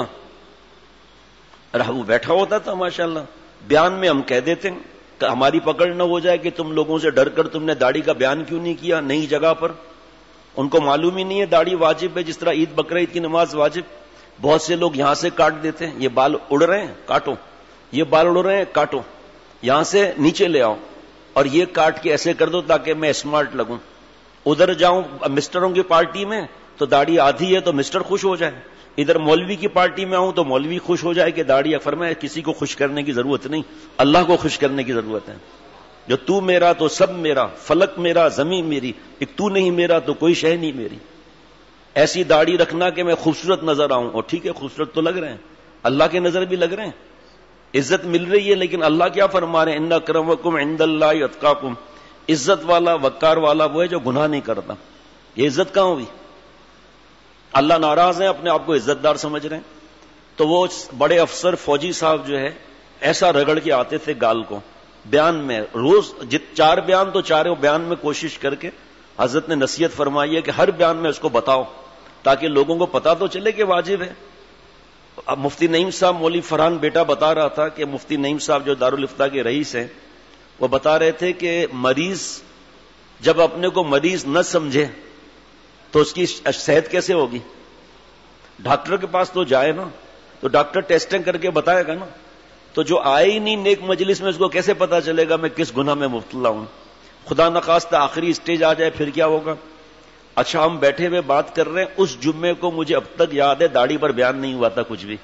وہ بیٹھا ہوتا تھا. ماشاءاللہ بیان میں ہم کہہ دیتے ہیں کہ ہماری پکڑ نہ ہو جائے کہ تم لوگوں سے ڈر کر تم نے داڑھی کا بیان کیوں نہیں کیا نئی جگہ پر. ان کو معلوم ہی نہیں ہے داڑھی واجب ہے، جس طرح عید بقرعید کی نماز واجب. بہت سے لوگ یہاں سے کاٹ دیتے ہیں، یہ بال اڑ رہے ہیں کاٹو، یہ بال اڑ رہے ہیں کاٹو، یہاں سے نیچے لے آؤ اور یہ کاٹ کے ایسے کر دو تاکہ میں اسمارٹ لگوں. ادھر جاؤں مسٹروں کی پارٹی میں تو داڑھی آدھی ہے تو مسٹر خوش ہو جائے، ادھر مولوی کی پارٹی میں آؤں تو مولوی خوش ہو جائے کہ داڑھی. فرمایا کسی کو خوش کرنے کی ضرورت نہیں، اللہ کو خوش کرنے کی ضرورت ہے. جو تو میرا تو سب میرا، فلک میرا زمین میری، ایک تو نہیں میرا تو کوئی شے نہیں میری. ایسی داڑھی رکھنا کہ میں خوبصورت نظر آؤں. اور ٹھیک ہے خوبصورت تو لگ رہے ہیں، اللہ کے نظر بھی لگ رہے ہیں، عزت مل رہی ہے. لیکن اللہ کیا فرما رہے ہیں؟ ان اکرمکم عند اللہ اتقاکم. عزت والا وقار والا وہ ہے جو گناہ نہیں کرتا. یہ عزت کہاں ہوئی؟ اللہ ناراض ہیں، اپنے آپ کو عزت دار سمجھ رہے ہیں. تو وہ بڑے افسر فوجی صاحب جو ہے ایسا رگڑ کے آتے تھے گال کو. بیان میں روز 4 بیان تو 4 بیان میں کوشش کر کے حضرت نے نصیحت فرمائی ہے کہ ہر بیان میں اس کو بتاؤ تاکہ لوگوں کو پتا تو چلے کہ واجب ہے. اب مفتی نعیم صاحب، مولوی فرحان بیٹا بتا رہا تھا کہ مفتی نعیم صاحب جو دارالفتہ کے رئیس ہیں وہ بتا رہے تھے کہ مریض جب اپنے کو مریض نہ سمجھے تو اس کی صحت کیسے ہوگی؟ ڈاکٹر کے پاس تو جائے نا، تو ڈاکٹر ٹیسٹنگ کر کے بتائے گا نا. تو جو آئے ہی نہیں نیک مجلس میں اس کو کیسے پتا چلے گا میں کس گناہ میں مبتلا ہوں؟ خدا نخواستہ آخری اسٹیج آ جائے پھر کیا ہوگا؟ اچھا ہم بیٹھے ہوئے بات کر رہے ہیں، اس جمعے کو مجھے اب تک یاد ہے داڑھی پر بیان نہیں ہوا تھا کچھ بھی،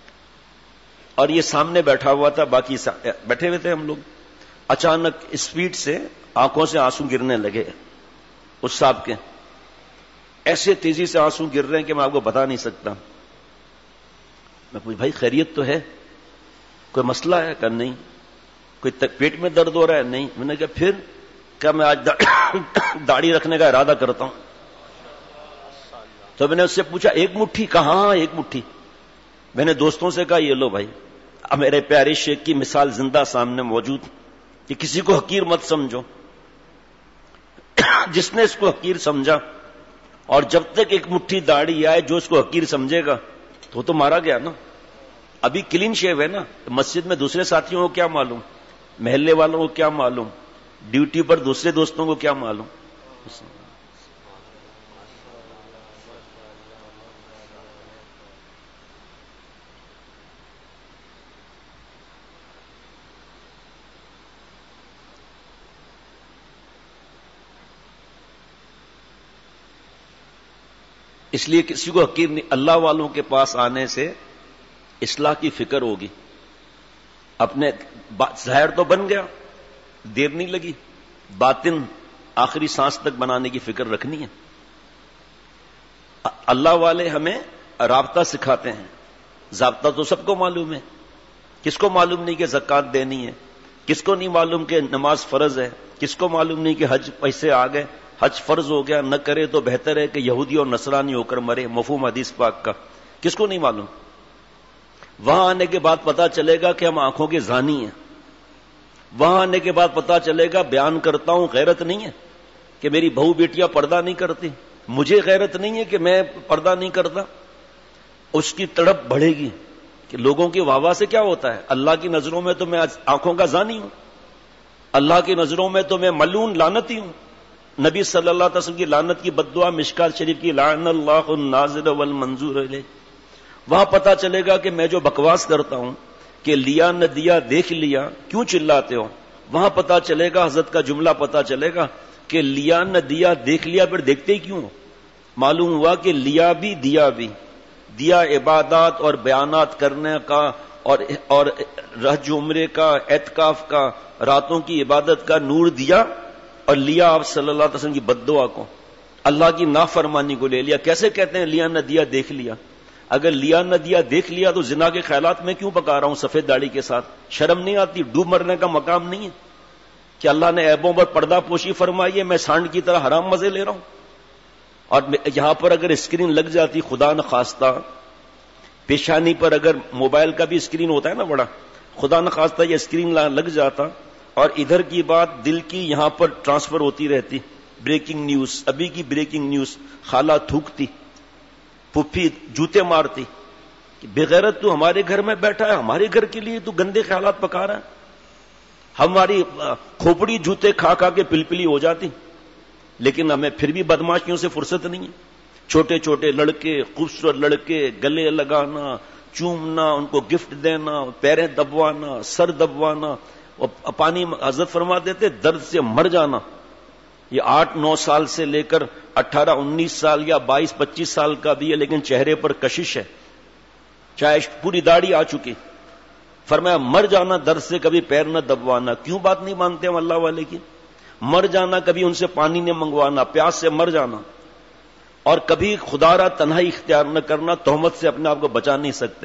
اور یہ سامنے بیٹھا ہوا تھا، باقی بیٹھے ہوئے تھے ہم لوگ. اچانک اسپیڈ سے آنکھوں سے آنسو گرنے لگے اس صاحب کے، ایسے تیزی سے آنسو گر رہے ہیں کہ میں آپ کو بتا نہیں سکتا. میں پوچھ بھائی خیریت تو ہے, کوئی مسئلہ ہے؟ کہ نہیں. کوئی پیٹ میں درد ہو رہا ہے؟ نہیں. میں نے کہا پھر کیا میں آج داڑھی رکھنے کا ارادہ کرتا ہوں. تو میں نے اس سے پوچھا ایک مٹھی؟ کہاں ایک مٹھی. میں نے دوستوں سے کہا یہ لو بھائی, اب میرے پیارے شیخ کی مثال زندہ سامنے موجود کہ کسی کو حقیر مت سمجھو. جس نے اس کو حقیر سمجھا, اور جب تک ایک مٹھی داڑھی آئے جو اس کو حقیر سمجھے گا تو مارا گیا نا. ابھی کلین شیو ہے نا, مسجد میں دوسرے ساتھیوں کو کیا معلوم, محلے والوں کو کیا معلوم, ڈیوٹی پر دوسرے دوستوں کو کیا معلوم. اس لیے کسی کو حقیر نہیں. اللہ والوں کے پاس آنے سے اصلاح کی فکر ہوگی. اپنے ظاہر تو بن گیا, دیر نہیں لگی, باطن آخری سانس تک بنانے کی فکر رکھنی ہے. اللہ والے ہمیں رابطہ سکھاتے ہیں. ضابطہ تو سب کو معلوم ہے. کس کو معلوم نہیں کہ زکوٰۃ دینی ہے؟ کس کو نہیں معلوم کہ نماز فرض ہے؟ کس کو معلوم نہیں کہ حج پیسے آ گئے, حج فرض ہو گیا, نہ کرے تو بہتر ہے کہ یہودی اور نصرانی ہو کر مرے, مفہوم حدیث پاک کا. کس کو نہیں معلوم؟ وہاں آنے کے بعد پتا چلے گا کہ ہم آنکھوں کے زانی ہیں. وہاں آنے کے بعد پتا چلے گا بیان کرتا ہوں غیرت نہیں ہے کہ میری بہو بیٹیاں پردہ نہیں کرتی, مجھے غیرت نہیں ہے کہ میں پردہ نہیں کرتا. اس کی تڑپ بڑھے گی کہ لوگوں کی واہ واہ سے کیا ہوتا ہے. اللہ کی نظروں میں تو میں آنکھوں کا زانی ہوں, اللہ کی نظروں میں تو میں ملعون لعنتی ہوں. نبی صلی اللہ علیہ وسلم کی لعنت کی بد دعا مشکات شریف کی لعن اللہ الناظر والمنظور الیہ. وہاں پتا چلے گا کہ میں جو بکواس کرتا ہوں کہ لیا نہ دیا دیکھ لیا کیوں چلاتے ہو, وہاں پتا چلے گا, حضرت کا جملہ پتا چلے گا کہ لیا نہ دیا دیکھ لیا پھر دیکھتے ہی کیوں. معلوم ہوا کہ لیا بھی دیا بھی, دیا عبادات اور بیانات کرنے کا اور حج عمرے کا, اعتکاف کا, راتوں کی عبادت کا نور دیا, اور لیا آپ صلی اللہ علیہ وسلم کی بد دعا کو, اللہ کی نافرمانی کو لے لیا. کیسے کہتے ہیں لیا نہ دیا دیکھ لیا؟ اگر لیا نہ دیا دیکھ لیا تو زنا کے خیالات میں کیوں پکا رہا ہوں سفید داڑھی کے ساتھ؟ شرم نہیں آتی؟ ڈوب مرنے کا مقام نہیں ہے کہ اللہ نے عیبوں پر پردہ پوشی فرمائی ہے, میں سانڈ کی طرح حرام مزے لے رہا ہوں. اور یہاں پر اگر اسکرین لگ جاتی خدا نخواستہ, پیشانی پر اگر موبائل کا بھی اسکرین ہوتا ہے نا بڑا, خدا نخواستہ یہ اسکرین لگ جاتا اور ادھر کی بات دل کی یہاں پر ٹرانسفر ہوتی رہتی. بریکنگ نیوز, ابھی کی بریکنگ نیوز, خالہ تھوکتی, پھپھی جوتے مارتی کہ بغیرت تو ہمارے گھر میں بیٹھا ہے, ہمارے گھر کے لیے تو گندے خیالات پکا رہا ہے. ہماری کھوپڑی جوتے کھا کھا کے پلپلی ہو جاتی, لیکن ہمیں پھر بھی بدماشیوں سے فرصت نہیں ہے. چھوٹے چھوٹے لڑکے, خوبصورت لڑکے, گلے لگانا, چومنا, ان کو گفٹ دینا, پیریں دبوانا, سر دبوانا, اور پانی حضرت فرما دیتے درد سے مر جانا. یہ 8-9 سال سے لے کر 18-19 سال یا 22-25 سال کا بھی ہے, لیکن چہرے پر کشش ہے, چاہے پوری داڑھی آ چکی. فرمایا مر جانا درد سے, کبھی پیر نہ دبوانا. کیوں بات نہیں مانتے ہم اللہ والے کی؟ مر جانا, کبھی ان سے پانی نہ منگوانا, پیاس سے مر جانا, اور کبھی خدا را تنہائی اختیار نہ کرنا. تہمت سے اپنے آپ کو بچا نہیں سکتے.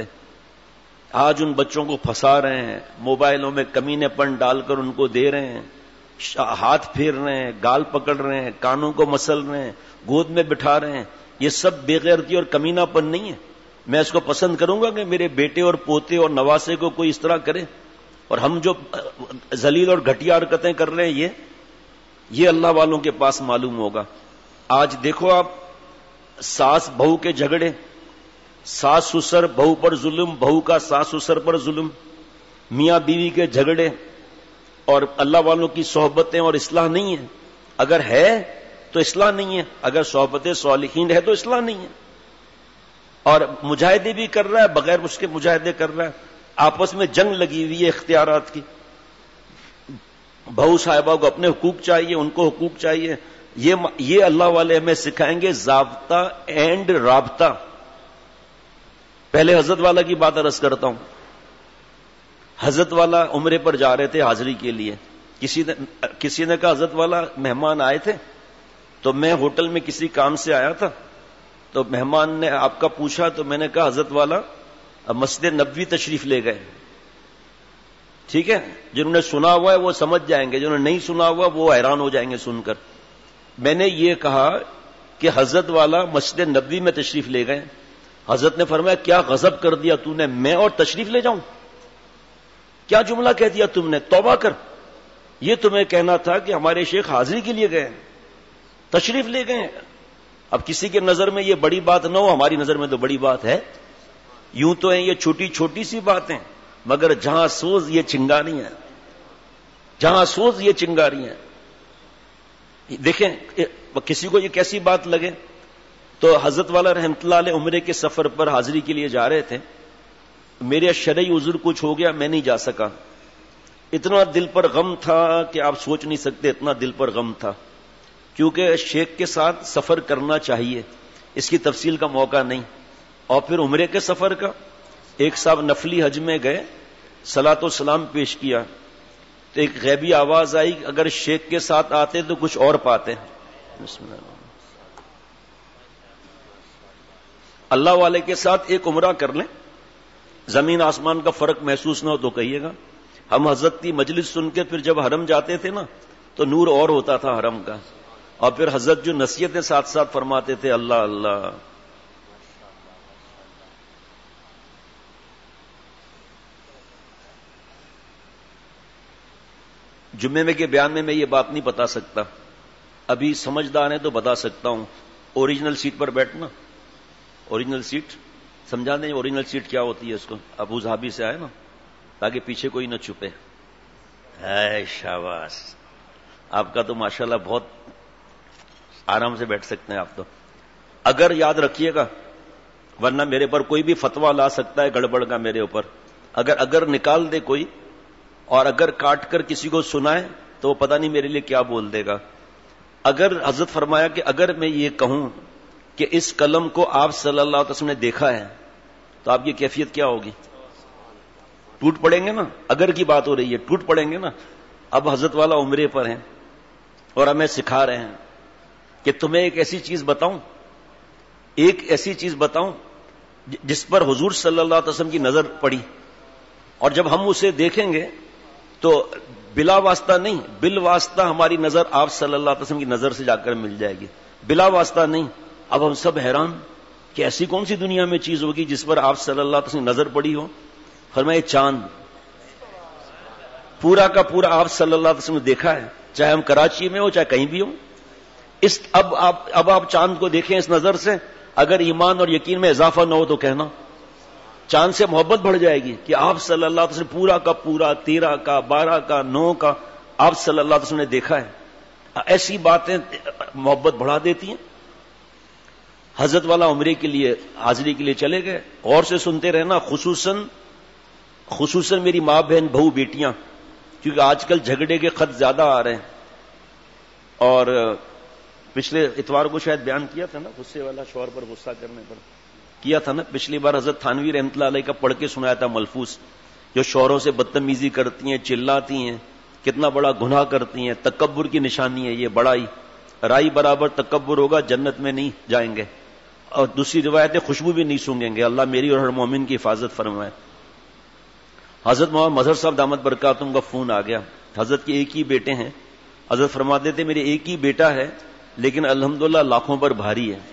آج ان بچوں کو پھنسا رہے ہیں, موبائلوں میں کمینے پن ڈال کر ان کو دے رہے ہیں, ہاتھ پھیر رہے ہیں, گال پکڑ رہے ہیں, کانوں کو مسل رہے ہیں, گود میں بٹھا رہے ہیں. یہ سب بے غیرتی اور کمینہ پن نہیں ہے. میں اس کو پسند کروں گا کہ میرے بیٹے اور پوتے اور نواسے کو کوئی اس طرح کرے؟ اور ہم جو ذلیل اور گھٹیا حرکتیں کر رہے ہیں یہ اللہ والوں کے پاس معلوم ہوگا. آج دیکھو آپ, ساس بہو کے جھگڑے, ساس سسر بہو پر ظلم, بہو کا ساس سسر پر ظلم, میاں بیوی کے جھگڑے, اور اللہ والوں کی صحبتیں اور اصلاح نہیں ہے. اگر ہے تو اصلاح نہیں ہے, اگر صحبت صالحین ہے تو اصلاح نہیں ہے. اور مجاہدے بھی کر رہا ہے, بغیر اس کے مجاہدے کر رہا ہے. آپس میں جنگ لگی ہوئی ہے اختیارات کی. بہو صاحبہ کو اپنے حقوق چاہیے, ان کو حقوق چاہیے. یہ اللہ والے ہمیں سکھائیں گے ضابطہ اینڈ رابطہ. پہلے حضرت والا کی بات عرض کرتا ہوں. حضرت والا عمرے پر جا رہے تھے حاضری کے لیے. کسی نے کہا حضرت والا مہمان آئے تھے, تو میں ہوٹل میں کسی کام سے آیا تھا, تو مہمان نے آپ کا پوچھا, تو میں نے کہا حضرت والا اب مسجد نبوی تشریف لے گئے. ٹھیک ہے, جنہوں نے سنا ہوا ہے وہ سمجھ جائیں گے, جنہوں نے نہیں سنا ہوا وہ حیران ہو جائیں گے سن کر. میں نے یہ کہا کہ حضرت والا مسجد نبوی میں تشریف لے گئے. حضرت نے فرمایا کیا غضب کر دیا تو نے, میں اور تشریف لے جاؤں؟ کیا جملہ کہہ دیا تم نے, توبہ کر. یہ تمہیں کہنا تھا کہ ہمارے شیخ حاضری کے لیے گئے, تشریف لے گئے. اب کسی کے نظر میں یہ بڑی بات نہ ہو, ہماری نظر میں تو بڑی بات ہے. یوں تو ہیں یہ چھوٹی چھوٹی سی باتیں, مگر جہاں سوز یہ چنگاری ہیں, جہاں سوز یہ چنگاری ہیں. دیکھیں کسی کو یہ کیسی بات لگے. تو حضرت والا رحمت اللہ علیہ عمرے کے سفر پر حاضری کے لیے جا رہے تھے. میرے شرعی عذر کچھ ہو گیا, میں نہیں جا سکا. اتنا دل پر غم تھا کہ آپ سوچ نہیں سکتے, اتنا دل پر غم تھا. کیونکہ شیخ کے ساتھ سفر کرنا چاہیے, اس کی تفصیل کا موقع نہیں. اور پھر عمرے کے سفر کا, ایک صاحب نفلی حج میں گئے, صلاۃ و سلام پیش کیا, تو ایک غیبی آواز آئی کہ اگر شیخ کے ساتھ آتے تو کچھ اور پاتے. بسم اللہ. اللہ والے کے ساتھ ایک عمرہ کر لیں, زمین آسمان کا فرق محسوس نہ ہو تو کہیے گا. ہم حضرت کی مجلس سن کے پھر جب حرم جاتے تھے نا تو نور اور ہوتا تھا حرم کا. اور پھر حضرت جو نصیحتیں ساتھ ساتھ فرماتے تھے, اللہ اللہ. جمعے میں کے بیان میں یہ بات نہیں بتا سکتا, ابھی سمجھدار ہیں تو بتا سکتا ہوں. اوریجنل سیٹ پر بیٹھنا, اوریجنل سیٹ سمجھا دیں, اوریجنل سیٹ کیا ہوتی ہے اس کو, ابو ظہبی سے آئے نا تاکہ پیچھے کوئی نہ چھپے. ہے شاباش, آپ کا تو ماشاءاللہ بہت آرام سے بیٹھ سکتے ہیں آپ تو. اگر یاد رکھیے گا, ورنہ میرے پر کوئی بھی فتویٰ لا سکتا ہے گڑبڑ کا میرے اوپر. اگر نکال دے کوئی اور اگر کاٹ کر کسی کو سنائے تو وہ پتہ نہیں میرے لیے کیا بول دے گا. اگر حضرت فرمایا کہ اگر میں یہ کہوں کہ اس قلم کو آپ صلی اللہ علیہ وسلم نے دیکھا ہے تو آپ کی کیفیت کیا ہوگی؟ ٹوٹ پڑیں گے نا. اگر کی بات ہو رہی ہے, ٹوٹ پڑیں گے نا. اب حضرت والا عمرے پر ہیں اور ہمیں سکھا رہے ہیں کہ تمہیں ایک ایسی چیز بتاؤں, ایک ایسی چیز بتاؤں جس پر حضور صلی اللہ علیہ وسلم کی نظر پڑی, اور جب ہم اسے دیکھیں گے تو بلا واسطہ نہیں, بال واسطہ ہماری نظر آپ صلی اللہ علیہ وسلم کی نظر سے جا کر مل جائے گی, بلا واسطہ نہیں. اب ہم سب حیران کہ ایسی کون سی دنیا میں چیز ہوگی جس پر آپ صلی اللہ علیہ وسلم کی نظر پڑی ہو. فرمائے چاند پورا کا پورا آپ صلی اللہ علیہ وسلم نے دیکھا ہے, چاہے ہم کراچی میں ہو چاہے کہیں بھی ہو. اب آپ چاند کو دیکھیں اس نظر سے, اگر ایمان اور یقین میں اضافہ نہ ہو تو کہنا چاند سے محبت بڑھ جائے گی کہ آپ صلی اللہ علیہ وسلم پورا کا پورا 13 کا 12 کا 9 کا آپ صلی اللہ علیہ وسلم نے دیکھا ہے. ایسی باتیں محبت بڑھا دیتی ہیں. حضرت والا عمرے کے لیے حاضری کے لیے چلے گئے. غور سے سنتے رہنا, خصوصاً میری ماں بہن بہو بیٹیاں, کیونکہ آج کل جھگڑے کے خط زیادہ آ رہے ہیں. اور پچھلے اتوار کو شاید بیان کیا تھا نا, غصے والا شوہر پر غصہ کرنے پر کیا تھا نا پچھلی بار. حضرت تھانوی رحمۃ اللہ علیہ کا پڑھ کے سنایا تھا ملفوظ, جو شوہروں سے بدتمیزی کرتی ہیں, چلاتی ہیں, کتنا بڑا گناہ کرتی ہیں. تکبر کی نشانی ہے یہ, بڑائی. رائی برابر تکبر ہوگا جنت میں نہیں جائیں گے. اور دوسری روایت ہے خوشبو بھی نہیں سونگیں گے. اللہ میری اور ہر مومن کی حفاظت فرمائے. حضرت محمد مظہر صاحب دامت برکاتہم کا فون آ گیا. حضرت کے ایک ہی بیٹے ہیں. حضرت فرماتے تھے میرے ایک ہی بیٹا ہے لیکن الحمدللہ لاکھوں پر بھاری ہے.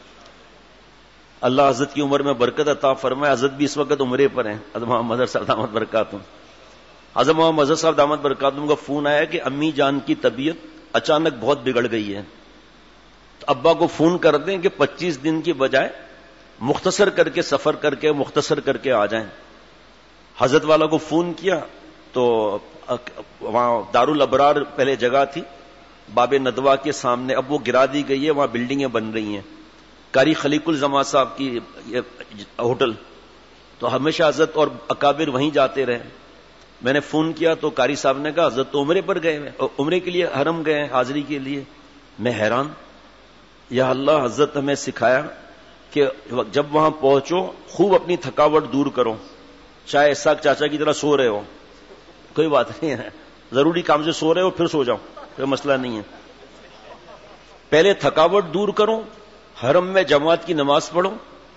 اللہ حضرت کی عمر میں برکت عطا فرمائے. حضرت بھی اس وقت عمرے پر ہیں. حضرت محمد مظہر صاحب دامت برکاتہم. حضرت محمد مظہر صاحب دامت برکاتہم کا فون آیا کہ امی جان کی طبیعت اچانک بہت بگڑ گئی ہے, تو ابا کو فون کر دیں کہ 25 دن کی بجائے مختصر کر کے سفر کر کے مختصر کر کے آ جائیں. حضرت والا کو فون کیا تو وہاں دارالابرار پہلے جگہ تھی باب ندوہ کے سامنے, اب وہ گرا دی گئی ہے, وہاں بلڈنگیں بن رہی ہیں. قاری خلیق الزما صاحب کی ہوٹل, تو ہمیشہ حضرت اور اکابر وہیں جاتے رہے. میں نے فون کیا تو قاری صاحب نے کہا حضرت تو عمرے پر گئے ہیں, عمرے کے لیے حرم گئے ہیں حاضری کے لیے. میں حیران, یا اللہ حضرت ہمیں سکھایا کہ جب وہاں پہنچو خوب اپنی تھکاوٹ دور کرو, چاہے اسحاق چاچا کی طرح سو رہے ہو, کوئی بات نہیں ہے, ضروری کام سے سو رہے ہو پھر سو جاؤ, کوئی مسئلہ نہیں ہے. پہلے تھکاوٹ دور کرو, حرم میں جماعت کی نماز پڑھو,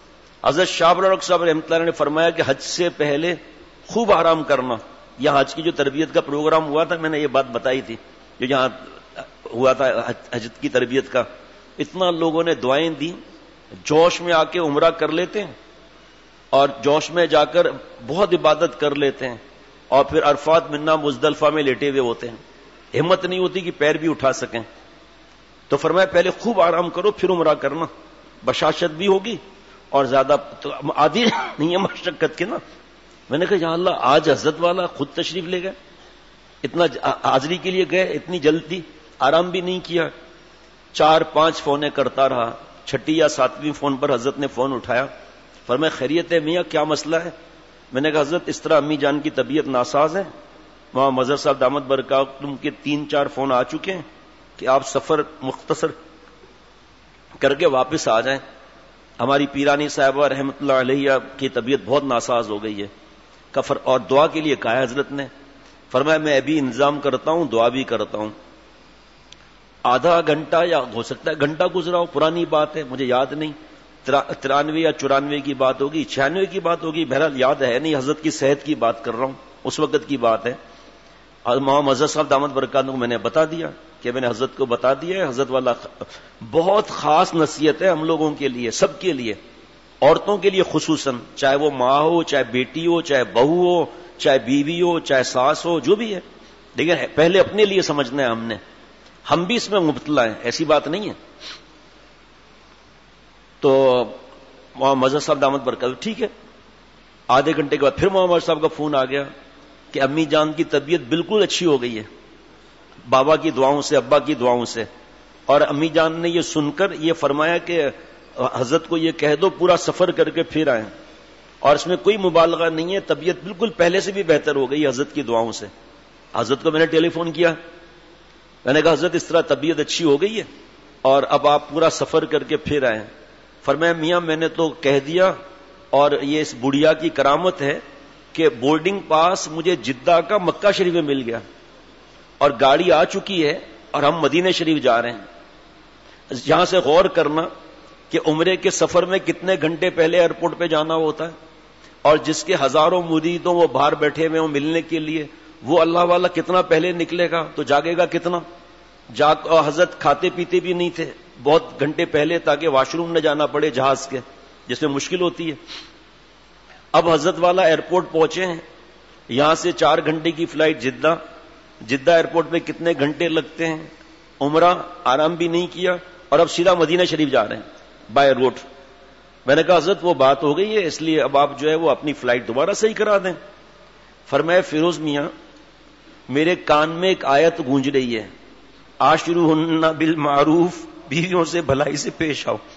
حضرت شاہ رخ صاحب رحمۃ اللہ علیہ نے فرمایا کہ حج سے پہلے خوب آرام کرنا. یہاں حج کی جو تربیت کا پروگرام ہوا تھا، میں نے یہ بات بتائی تھی، جو یہاں ہوا تھا حج کی تربیت کا، اتنا لوگوں نے دعائیں دی، جوش میں آ کے عمرہ کر لیتے ہیں اور جوش میں جا کر بہت عبادت کر لیتے ہیں اور پھر عرفات منا مزدلفہ میں لیٹے ہوئے ہوتے ہیں، ہمت نہیں ہوتی کہ پیر بھی اٹھا سکیں. تو فرمایا پہلے خوب آرام کرو پھر عمرہ کرنا، بشاشت بھی ہوگی اور زیادہ عادی نہیں ہے مشقت کے نا. میں نے کہا یا اللہ، آج حضرت والا خود تشریف لے گئے، اتنا حاضری کے لیے گئے، اتنی جلدی آرام بھی نہیں کیا. 4-5 فونیں کرتا رہا، 6 یا 7ویں فون پر حضرت نے فون اٹھایا. فرمایا خیریت ہے میاں، کیا مسئلہ ہے؟ میں نے کہا حضرت اس طرح امی جان کی طبیعت ناساز ہے، وہاں مظہر صاحب دامت برکاتہم کے 3-4 فون آ چکے ہیں کہ آپ سفر مختصر کر کے واپس آ جائیں. ہماری پیرانی صاحبہ رحمۃ اللہ علیہ کی طبیعت بہت ناساز ہو گئی ہے. کفر اور دعا کے لیے کہا حضرت نے. فرمایا میں ابھی انتظام کرتا ہوں، دعا بھی کرتا ہوں. آدھا گھنٹہ یا ہو سکتا ہے گھنٹہ گزرا ہو، پرانی بات ہے مجھے یاد نہیں، 93 یا 94 کی بات ہوگی، 96 کی بات ہوگی، بہرحال یاد ہے نہیں. حضرت کی صحت کی بات کر رہا ہوں، اس وقت کی بات ہے. محمد مظہر صاحب دامت برکاتہم کو میں نے بتا دیا کہ میں نے حضرت کو بتا دیا ہے. حضرت والا بہت خاص نصیحت ہے ہم لوگوں کے لیے، سب کے لیے، عورتوں کے لیے خصوصاً، چاہے وہ ماں ہو، چاہے بیٹی ہو، چاہے بہو ہو، چاہے بیوی ہو، چاہے ساس ہو، جو بھی ہے. لیکن پہلے اپنے لیے سمجھنا ہے ہم بھی اس میں مبتلا ہیں، ایسی بات نہیں ہے. تو محمد مظہر صاحب دامت برکاتہم ٹھیک ہے. آدھے گھنٹے کے بعد پھر محمد صاحب کا فون آ گیا کہ امی جان کی طبیعت بالکل اچھی ہو گئی ہے بابا کی دعاؤں سے، ابا کی دعاؤں سے. اور امی جان نے یہ سن کر یہ فرمایا کہ حضرت کو یہ کہہ دو پورا سفر کر کے پھر آئیں. اور اس میں کوئی مبالغہ نہیں ہے، طبیعت بالکل پہلے سے بھی بہتر ہو گئی حضرت کی دعاؤں سے. حضرت کو میں نے ٹیلی فون کیا، میں نے کہا حضرت اس طرح طبیعت اچھی ہو گئی ہے اور اب آپ پورا سفر کر کے پھر آئیں. فرمایا میاں میں نے تو کہہ دیا، اور یہ اس بڑھیا کی کرامت ہے کہ بورڈنگ پاس مجھے جدہ کا مکہ شریف میں مل گیا اور گاڑی آ چکی ہے اور ہم مدینہ شریف جا رہے ہیں. یہاں سے غور کرنا کہ عمرے کے سفر میں کتنے گھنٹے پہلے ایئرپورٹ پہ جانا ہوتا ہے، اور جس کے ہزاروں مریدوں وہ باہر بیٹھے ہوئے ہوں ملنے کے لیے، وہ اللہ والا کتنا پہلے نکلے گا تو جاگے گا کتنا. حضرت کھاتے پیتے بھی نہیں تھے بہت گھنٹے پہلے تاکہ واش روم نہ جانا پڑے جہاز کے، جس میں مشکل ہوتی ہے. اب حضرت والا ایئرپورٹ پہنچے ہیں، یہاں سے 4 گھنٹے کی فلائٹ جدہ ایئرپورٹ پہ کتنے گھنٹے لگتے ہیں، عمرہ آرام بھی نہیں کیا اور اب سیدھا مدینہ شریف جا رہے ہیں بائی روڈ. میں نے کہا حضرت وہ بات ہو گئی ہے، اس لیے اب آپ جو ہے وہ اپنی فلائٹ دوبارہ صحیح کرا دیں. فرمایا فیروز میاں میرے کان میں ایک آیت گونج رہی ہے، عاشروہن بالمعروف، بیویوں سے بھلائی سے پیش آؤ.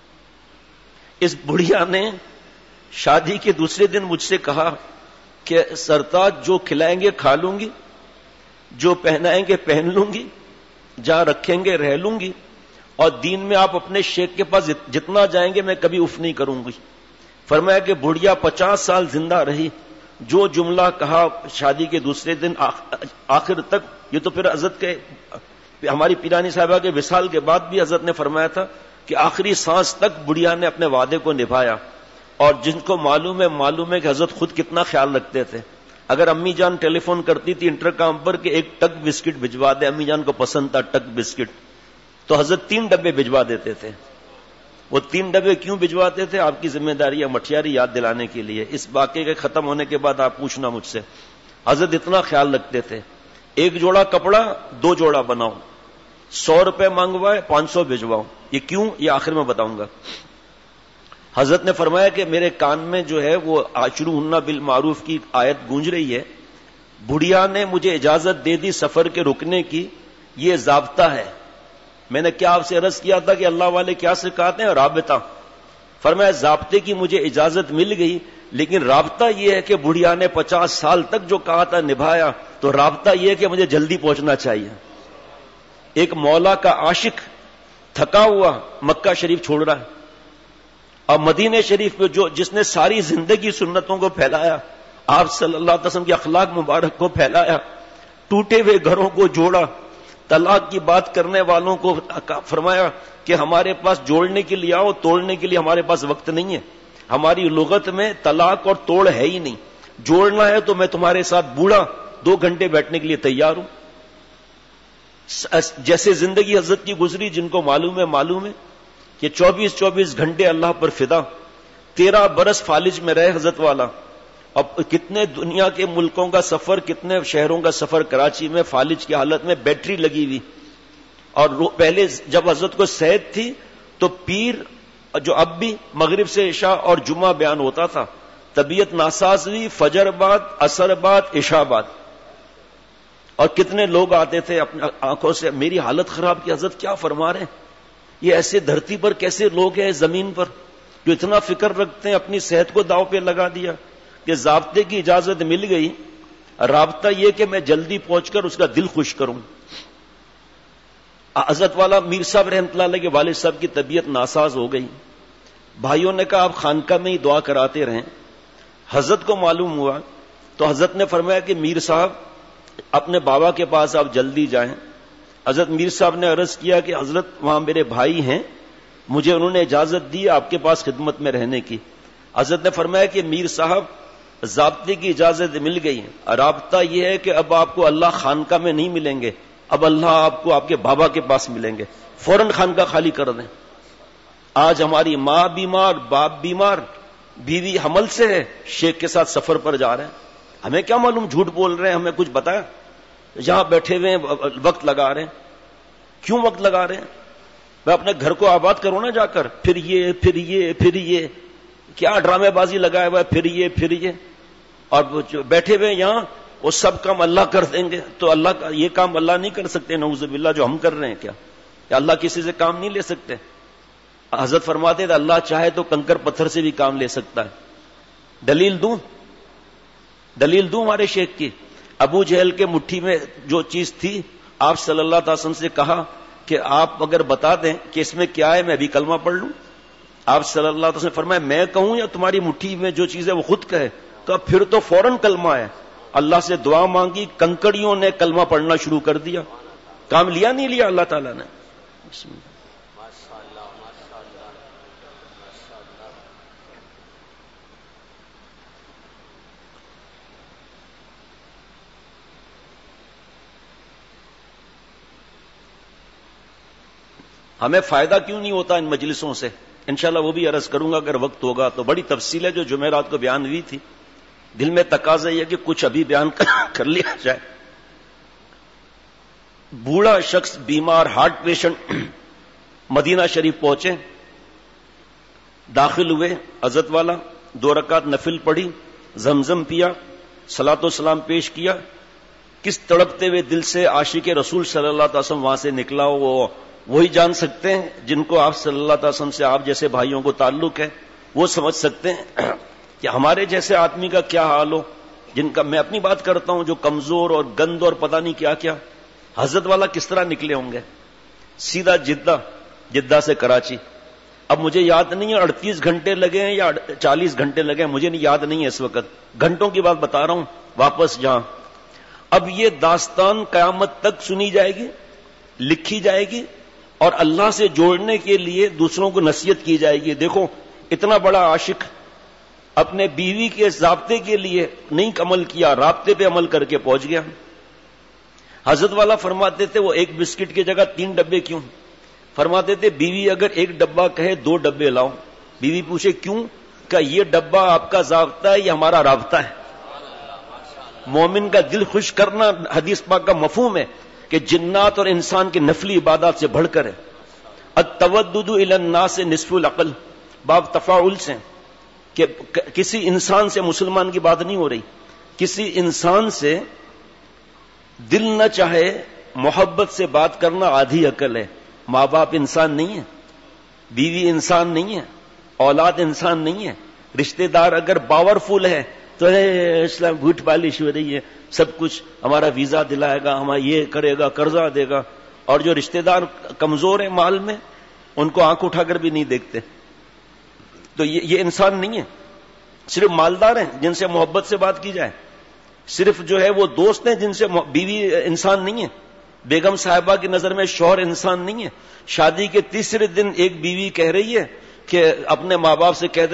اس بڑھیا نے شادی کے دوسرے دن مجھ سے کہا کہ سرتاج جو کھلائیں گے کھا لوں گی، جو پہنائیں گے پہن لوں گی، جہاں رکھیں گے رہ لوں گی، اور دین میں آپ اپنے شیخ کے پاس جتنا جائیں گے میں کبھی اف نہیں کروں گی. فرمایا کہ بڑھیا 50 سال زندہ رہی، جو جملہ کہا شادی کے دوسرے دن آخر تک. یہ تو پھر حضرت کے ہماری پیرانی صاحبہ کے وصال کے بعد بھی حضرت نے فرمایا تھا کہ آخری سانس تک بڑھیا نے اپنے وعدے کو نبھایا. اور جن کو معلوم ہے کہ حضرت خود کتنا خیال رکھتے تھے. اگر امی جان ٹیلی فون کرتی تھی انٹرکام پر کہ ایک ٹک بسکٹ بھجوا دے، امی جان کو پسند تھا ٹک بسکٹ، تو حضرت 3 ڈبے بھجوا دیتے تھے. وہ 3 ڈبے کیوں بھجواتے تھے؟ آپ کی ذمہ داری ہے مٹھیاری یاد دلانے کے لیے. اس واقعے کے ختم ہونے کے بعد آپ پوچھنا مجھ سے. حضرت اتنا خیال رکھتے تھے. 1 جوڑا کپڑا 2 جوڑا بناؤ، 100 روپے مانگوائے 500 بھجواؤ. یہ کیوں؟ یہ آخر میں بتاؤں گا. حضرت نے فرمایا کہ میرے کان میں جو ہے وہ عاشروہن بالمعروف کی آیت گونج رہی ہے. بڑھیا نے مجھے اجازت دے دی سفر کے رکنے کی، یہ ضابطہ ہے. میں نے کیا آپ سے عرض کیا تھا کہ اللہ والے کیا سکھاتے ہیں؟ رابطہ. فرمایا ضابطے کی مجھے اجازت مل گئی، لیکن رابطہ یہ ہے کہ بڑھیا نے 50 سال تک جو کہا تھا نبھایا. تو رابطہ یہ ہے کہ مجھے جلدی پہنچنا چاہیے. ایک مولا کا عاشق تھکا ہوا مکہ شریف چھوڑ رہا ہے، اور مدینہ شریف میں جس نے ساری زندگی سنتوں کو پھیلایا، آپ صلی اللہ علیہ وسلم کے اخلاق مبارک کو پھیلایا، ٹوٹے ہوئے گھروں کو جوڑا، طلاق کی بات کرنے والوں کو فرمایا کہ ہمارے پاس جوڑنے کے لیے آؤ، توڑنے کے لیے ہمارے پاس وقت نہیں ہے. ہماری لغت میں طلاق اور توڑ ہے ہی نہیں. جوڑنا ہے تو میں تمہارے ساتھ بوڑھا 2 گھنٹے بیٹھنے کے لیے تیار ہوں. جیسے زندگی حضرت کی گزری، جن کو معلوم ہے کہ 24 گھنٹے اللہ پر فدا. 13 برس فالج میں رہے حضرت والا. اب کتنے دنیا کے ملکوں کا سفر، کتنے شہروں کا سفر، کراچی میں فالج کی حالت میں بیٹری لگی ہوئی. اور پہلے جب حضرت کو صحت تھی تو پیر جو اب بھی مغرب سے عشاء اور جمعہ بیان ہوتا تھا، طبیعت ناساز ہوئی، فجر بعد، عصر بعد، عشاء بعد. اور کتنے لوگ آتے تھے اپنی آنکھوں سے، میری حالت خراب کی، حضرت کیا فرما رہے ہیں؟ یہ ایسے دھرتی پر کیسے لوگ ہیں زمین پر جو اتنا فکر رکھتے ہیں؟ اپنی صحت کو داؤ پہ لگا دیا کہ ضابطے کی اجازت مل گئی، رابطہ یہ کہ میں جلدی پہنچ کر اس کا دل خوش کروں. حضرت والا میر صاحب رحمۃ اللہ علیہ کے والد صاحب کی طبیعت ناساز ہو گئی. بھائیوں نے کہا آپ خانقاہ میں ہی دعا کراتے رہیں. حضرت کو معلوم ہوا تو حضرت نے فرمایا کہ میر صاحب اپنے بابا کے پاس آپ جلدی جائیں. حضرت میر صاحب نے عرض کیا کہ حضرت وہاں میرے بھائی ہیں، مجھے انہوں نے اجازت دی آپ کے پاس خدمت میں رہنے کی. حضرت نے فرمایا کہ میر صاحب ضابطے کی اجازت مل گئی. رابطہ یہ ہے کہ اب آپ کو اللہ خانقاہ میں نہیں ملیں گے، اب اللہ آپ کو آپ کے بابا کے پاس ملیں گے. فوراً خانقاہ خالی کر دیں. آج ہماری ماں بیمار، باپ بیمار، بیوی حمل سے ہے، شیخ کے ساتھ سفر پر جا رہے ہیں. ہمیں کیا معلوم جھوٹ بول رہے ہیں، ہمیں کچھ بتایا؟ یہاں بیٹھے ہوئے وقت لگا رہے ہیں. کیوں وقت لگا رہے ہیں؟ میں اپنے گھر کو آباد کروں نا جا کر. پھر یہ کیا ڈرامے بازی لگایا ہوا ہے، پھر یہ اور بیٹھے ہوئے یہاں وہ سب کام اللہ کر دیں گے. تو اللہ کا یہ کام اللہ نہیں کر سکتے نعوذ باللہ جو ہم کر رہے ہیں؟ کیا اللہ کسی سے کام نہیں لے سکتے؟ حضرت فرماتے تھے اللہ چاہے تو کنکر پتھر سے بھی کام لے سکتا ہے. دلیل دوں ہمارے شیخ کی. ابو جہل کے مٹھی میں جو چیز تھی، آپ صلی اللہ تعالی وسلم سے کہا کہ آپ اگر بتا دیں کہ اس میں کیا ہے میں بھی کلمہ پڑھ لوں. آپ صلی اللہ علیہ وسلم نے فرمایا میں کہوں یا تمہاری مٹھی میں جو چیز ہے وہ خود کہے؟ تو پھر تو فوراً کلمہ ہے. اللہ سے دعا مانگی، کنکڑیوں نے کلمہ پڑھنا شروع کر دیا. کام لیا نہیں لیا اللہ تعالیٰ نے؟ بسم اللہ. ہمیں فائدہ کیوں نہیں ہوتا ان مجلسوں سے؟ انشاءاللہ وہ بھی عرض کروں گا اگر وقت ہوگا تو. بڑی تفصیل ہے جو جمعرات کو بیان ہوئی تھی، دل میں تقاضا یہ کہ کچھ ابھی بیان کر لیا جائے. بوڑھا شخص بیمار ہارٹ پیشنٹ مدینہ شریف پہنچے، داخل ہوئے. حضرت والا 2 رکعت نفل پڑھی، زمزم پیا، صلاۃ و سلام پیش کیا. کس تڑپتے ہوئے دل سے عاشق رسول صلی اللہ علیہ وسلم وہاں سے نکلا وہی جان سکتے ہیں. جن کو آپ صلی اللہ علیہ وسلم سے آپ جیسے بھائیوں کو تعلق ہے وہ سمجھ سکتے ہیں کہ ہمارے جیسے آدمی کا کیا حال ہو. جن کا میں اپنی بات کرتا ہوں جو کمزور اور گند اور پتہ نہیں کیا کیا. حضرت والا کس طرح نکلے ہوں گے؟ سیدھا جدہ سے کراچی. اب مجھے یاد نہیں ہے 38 گھنٹے لگے ہیں یا 40 گھنٹے لگے ہیں، مجھے نہیں یاد نہیں ہے اس وقت، گھنٹوں کی بات بتا رہا ہوں. واپس جہاں اب یہ داستان قیامت تک سنی جائے گی، لکھی جائے گی اور اللہ سے جوڑنے کے لیے دوسروں کو نصیحت کی جائے گی. دیکھو اتنا بڑا عاشق اپنے بیوی کے ضابطے کے لیے نہیں عمل کیا، رابطے پہ عمل کر کے پہنچ گیا. حضرت والا فرماتے تھے وہ 1 بسکٹ کی جگہ 3 ڈبے کیوں؟ فرماتے تھے بیوی اگر 1 ڈبہ کہے 2 ڈبے لاؤ. بیوی پوچھے کیوں؟ کہ یہ ڈبہ آپ کا ضابطہ ہے یا ہمارا رابطہ ہے؟ مومن کا دل خوش کرنا حدیث پاک کا مفہوم ہے کہ جنات اور انسان کی نفلی عبادات سے بڑھ کر ہے. التودد الی الناس نصف العقل، باب تفاعل سے کہ کسی انسان سے مسلمان کی بات نہیں ہو رہی، کسی انسان سے دل نہ چاہے محبت سے بات کرنا آدھی عقل ہے. ماں باپ انسان نہیں ہے، بیوی انسان نہیں ہے، اولاد انسان نہیں ہے. رشتہ دار اگر پاورفل ہے تو اسلام بھوٹ پالش ہو رہی ہے، سب کچھ ہمارا ویزا دلائے گا، ہمارا یہ کرے گا، قرضہ دے گا. اور جو رشتہ دار کمزور ہیں مال میں ان کو آنکھ اٹھا کر بھی نہیں دیکھتے. تو یہ انسان نہیں ہے. صرف مالدار ہیں جن سے محبت سے بات کی جائے، صرف جو ہے وہ دوست ہیں جن سے بیوی انسان نہیں ہے. بیگم صاحبہ کی نظر میں شوہر انسان نہیں ہے. شادی کے تیسرے دن ایک بیوی کہہ رہی ہے کہ اپنے ماں باپ سے کہہ دینا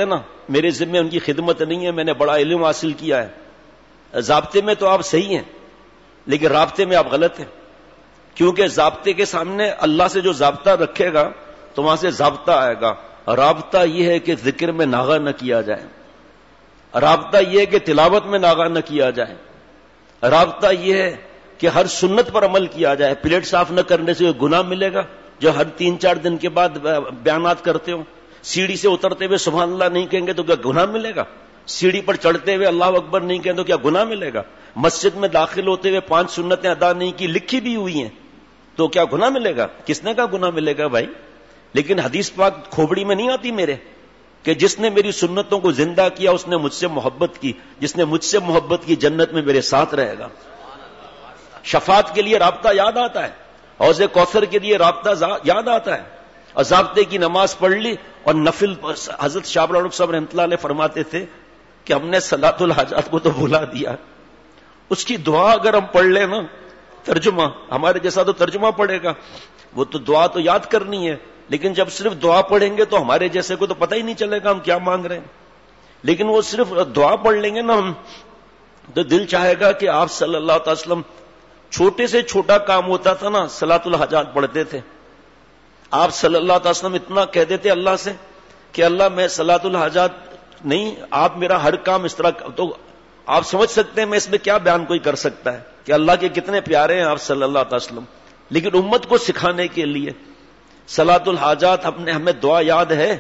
میرے ذمہ ان کی خدمت نہیں ہے، میں نے بڑا علم حاصل کیا ہے. ضابطے میں تو آپ صحیح ہیں لیکن رابطے میں آپ غلط ہیں، کیونکہ ضابطے کے سامنے اللہ سے جو ضابطہ رکھے گا تو وہاں سے ضابطہ آئے گا. رابطہ یہ ہے کہ ذکر میں ناغہ نہ کیا جائے، رابطہ یہ ہے کہ تلاوت میں ناغہ نہ کیا جائے، رابطہ یہ ہے کہ ہر سنت پر عمل کیا جائے. پلیٹ صاف نہ کرنے سے گناہ ملے گا جو ہر 3-4 دن کے بعد بیانات کرتے ہو. سیڑھی سے اترتے ہوئے سبحان اللہ نہیں کہیں گے تو کیا گناہ ملے گا؟ سیڑھی پر چڑھتے ہوئے اللہ اکبر نہیں کہیں تو کیا گناہ ملے گا؟ مسجد میں داخل ہوتے ہوئے 5 سنتیں ادا نہیں کی، لکھی بھی ہوئی ہیں، تو کیا گناہ ملے گا؟ کس نے کہا گناہ ملے گا بھائی؟ لیکن حدیث پاک کھوبڑی میں نہیں آتی میرے کہ جس نے میری سنتوں کو زندہ کیا اس نے مجھ سے محبت کی، جس نے مجھ سے محبت کی جنت میں میرے ساتھ رہے گا. شفاعت کے لیے رابطہ یاد آتا ہے، حوض کوثر کے لیے رابطہ یاد آتا ہے. اور ضابطے کی نماز پڑھ لی اور نفل. حضرت شاہ بلالک صاحب رحمۃ اللہ علیہ فرماتے تھے کہ ہم نے صلاۃ الحاجات کو تو بھلا دیا، اس کی دعا اگر ہم پڑھ لیں نا، ترجمہ ہمارے جیسا تو ترجمہ پڑھے گا، وہ تو دعا تو یاد کرنی ہے، لیکن جب صرف دعا پڑھیں گے تو ہمارے جیسے کو تو پتہ ہی نہیں چلے گا ہم کیا مانگ رہے ہیں. لیکن وہ صرف دعا پڑھ لیں گے نا ہم، تو دل چاہے گا کہ آپ صلی اللہ علیہ وسلم چھوٹے سے چھوٹا کام ہوتا تھا نا صلاۃ الحاجات پڑھتے تھے. آپ صلی اللہ علیہ وسلم اتنا کہہ دیتے اللہ سے کہ اللہ میں صلاۃ الحاجات نہیں، آپ میرا ہر کام اس طرح. تو آپ سمجھ سکتے ہیں میں اس میں کیا بیان کوئی کر سکتا ہے کہ اللہ کے کتنے پیارے ہیں آپ صلی اللہ علیہ وسلم. لیکن امت کو سکھانے کے لیے صلاۃ الحاجات ہمیں دعا یاد ہے.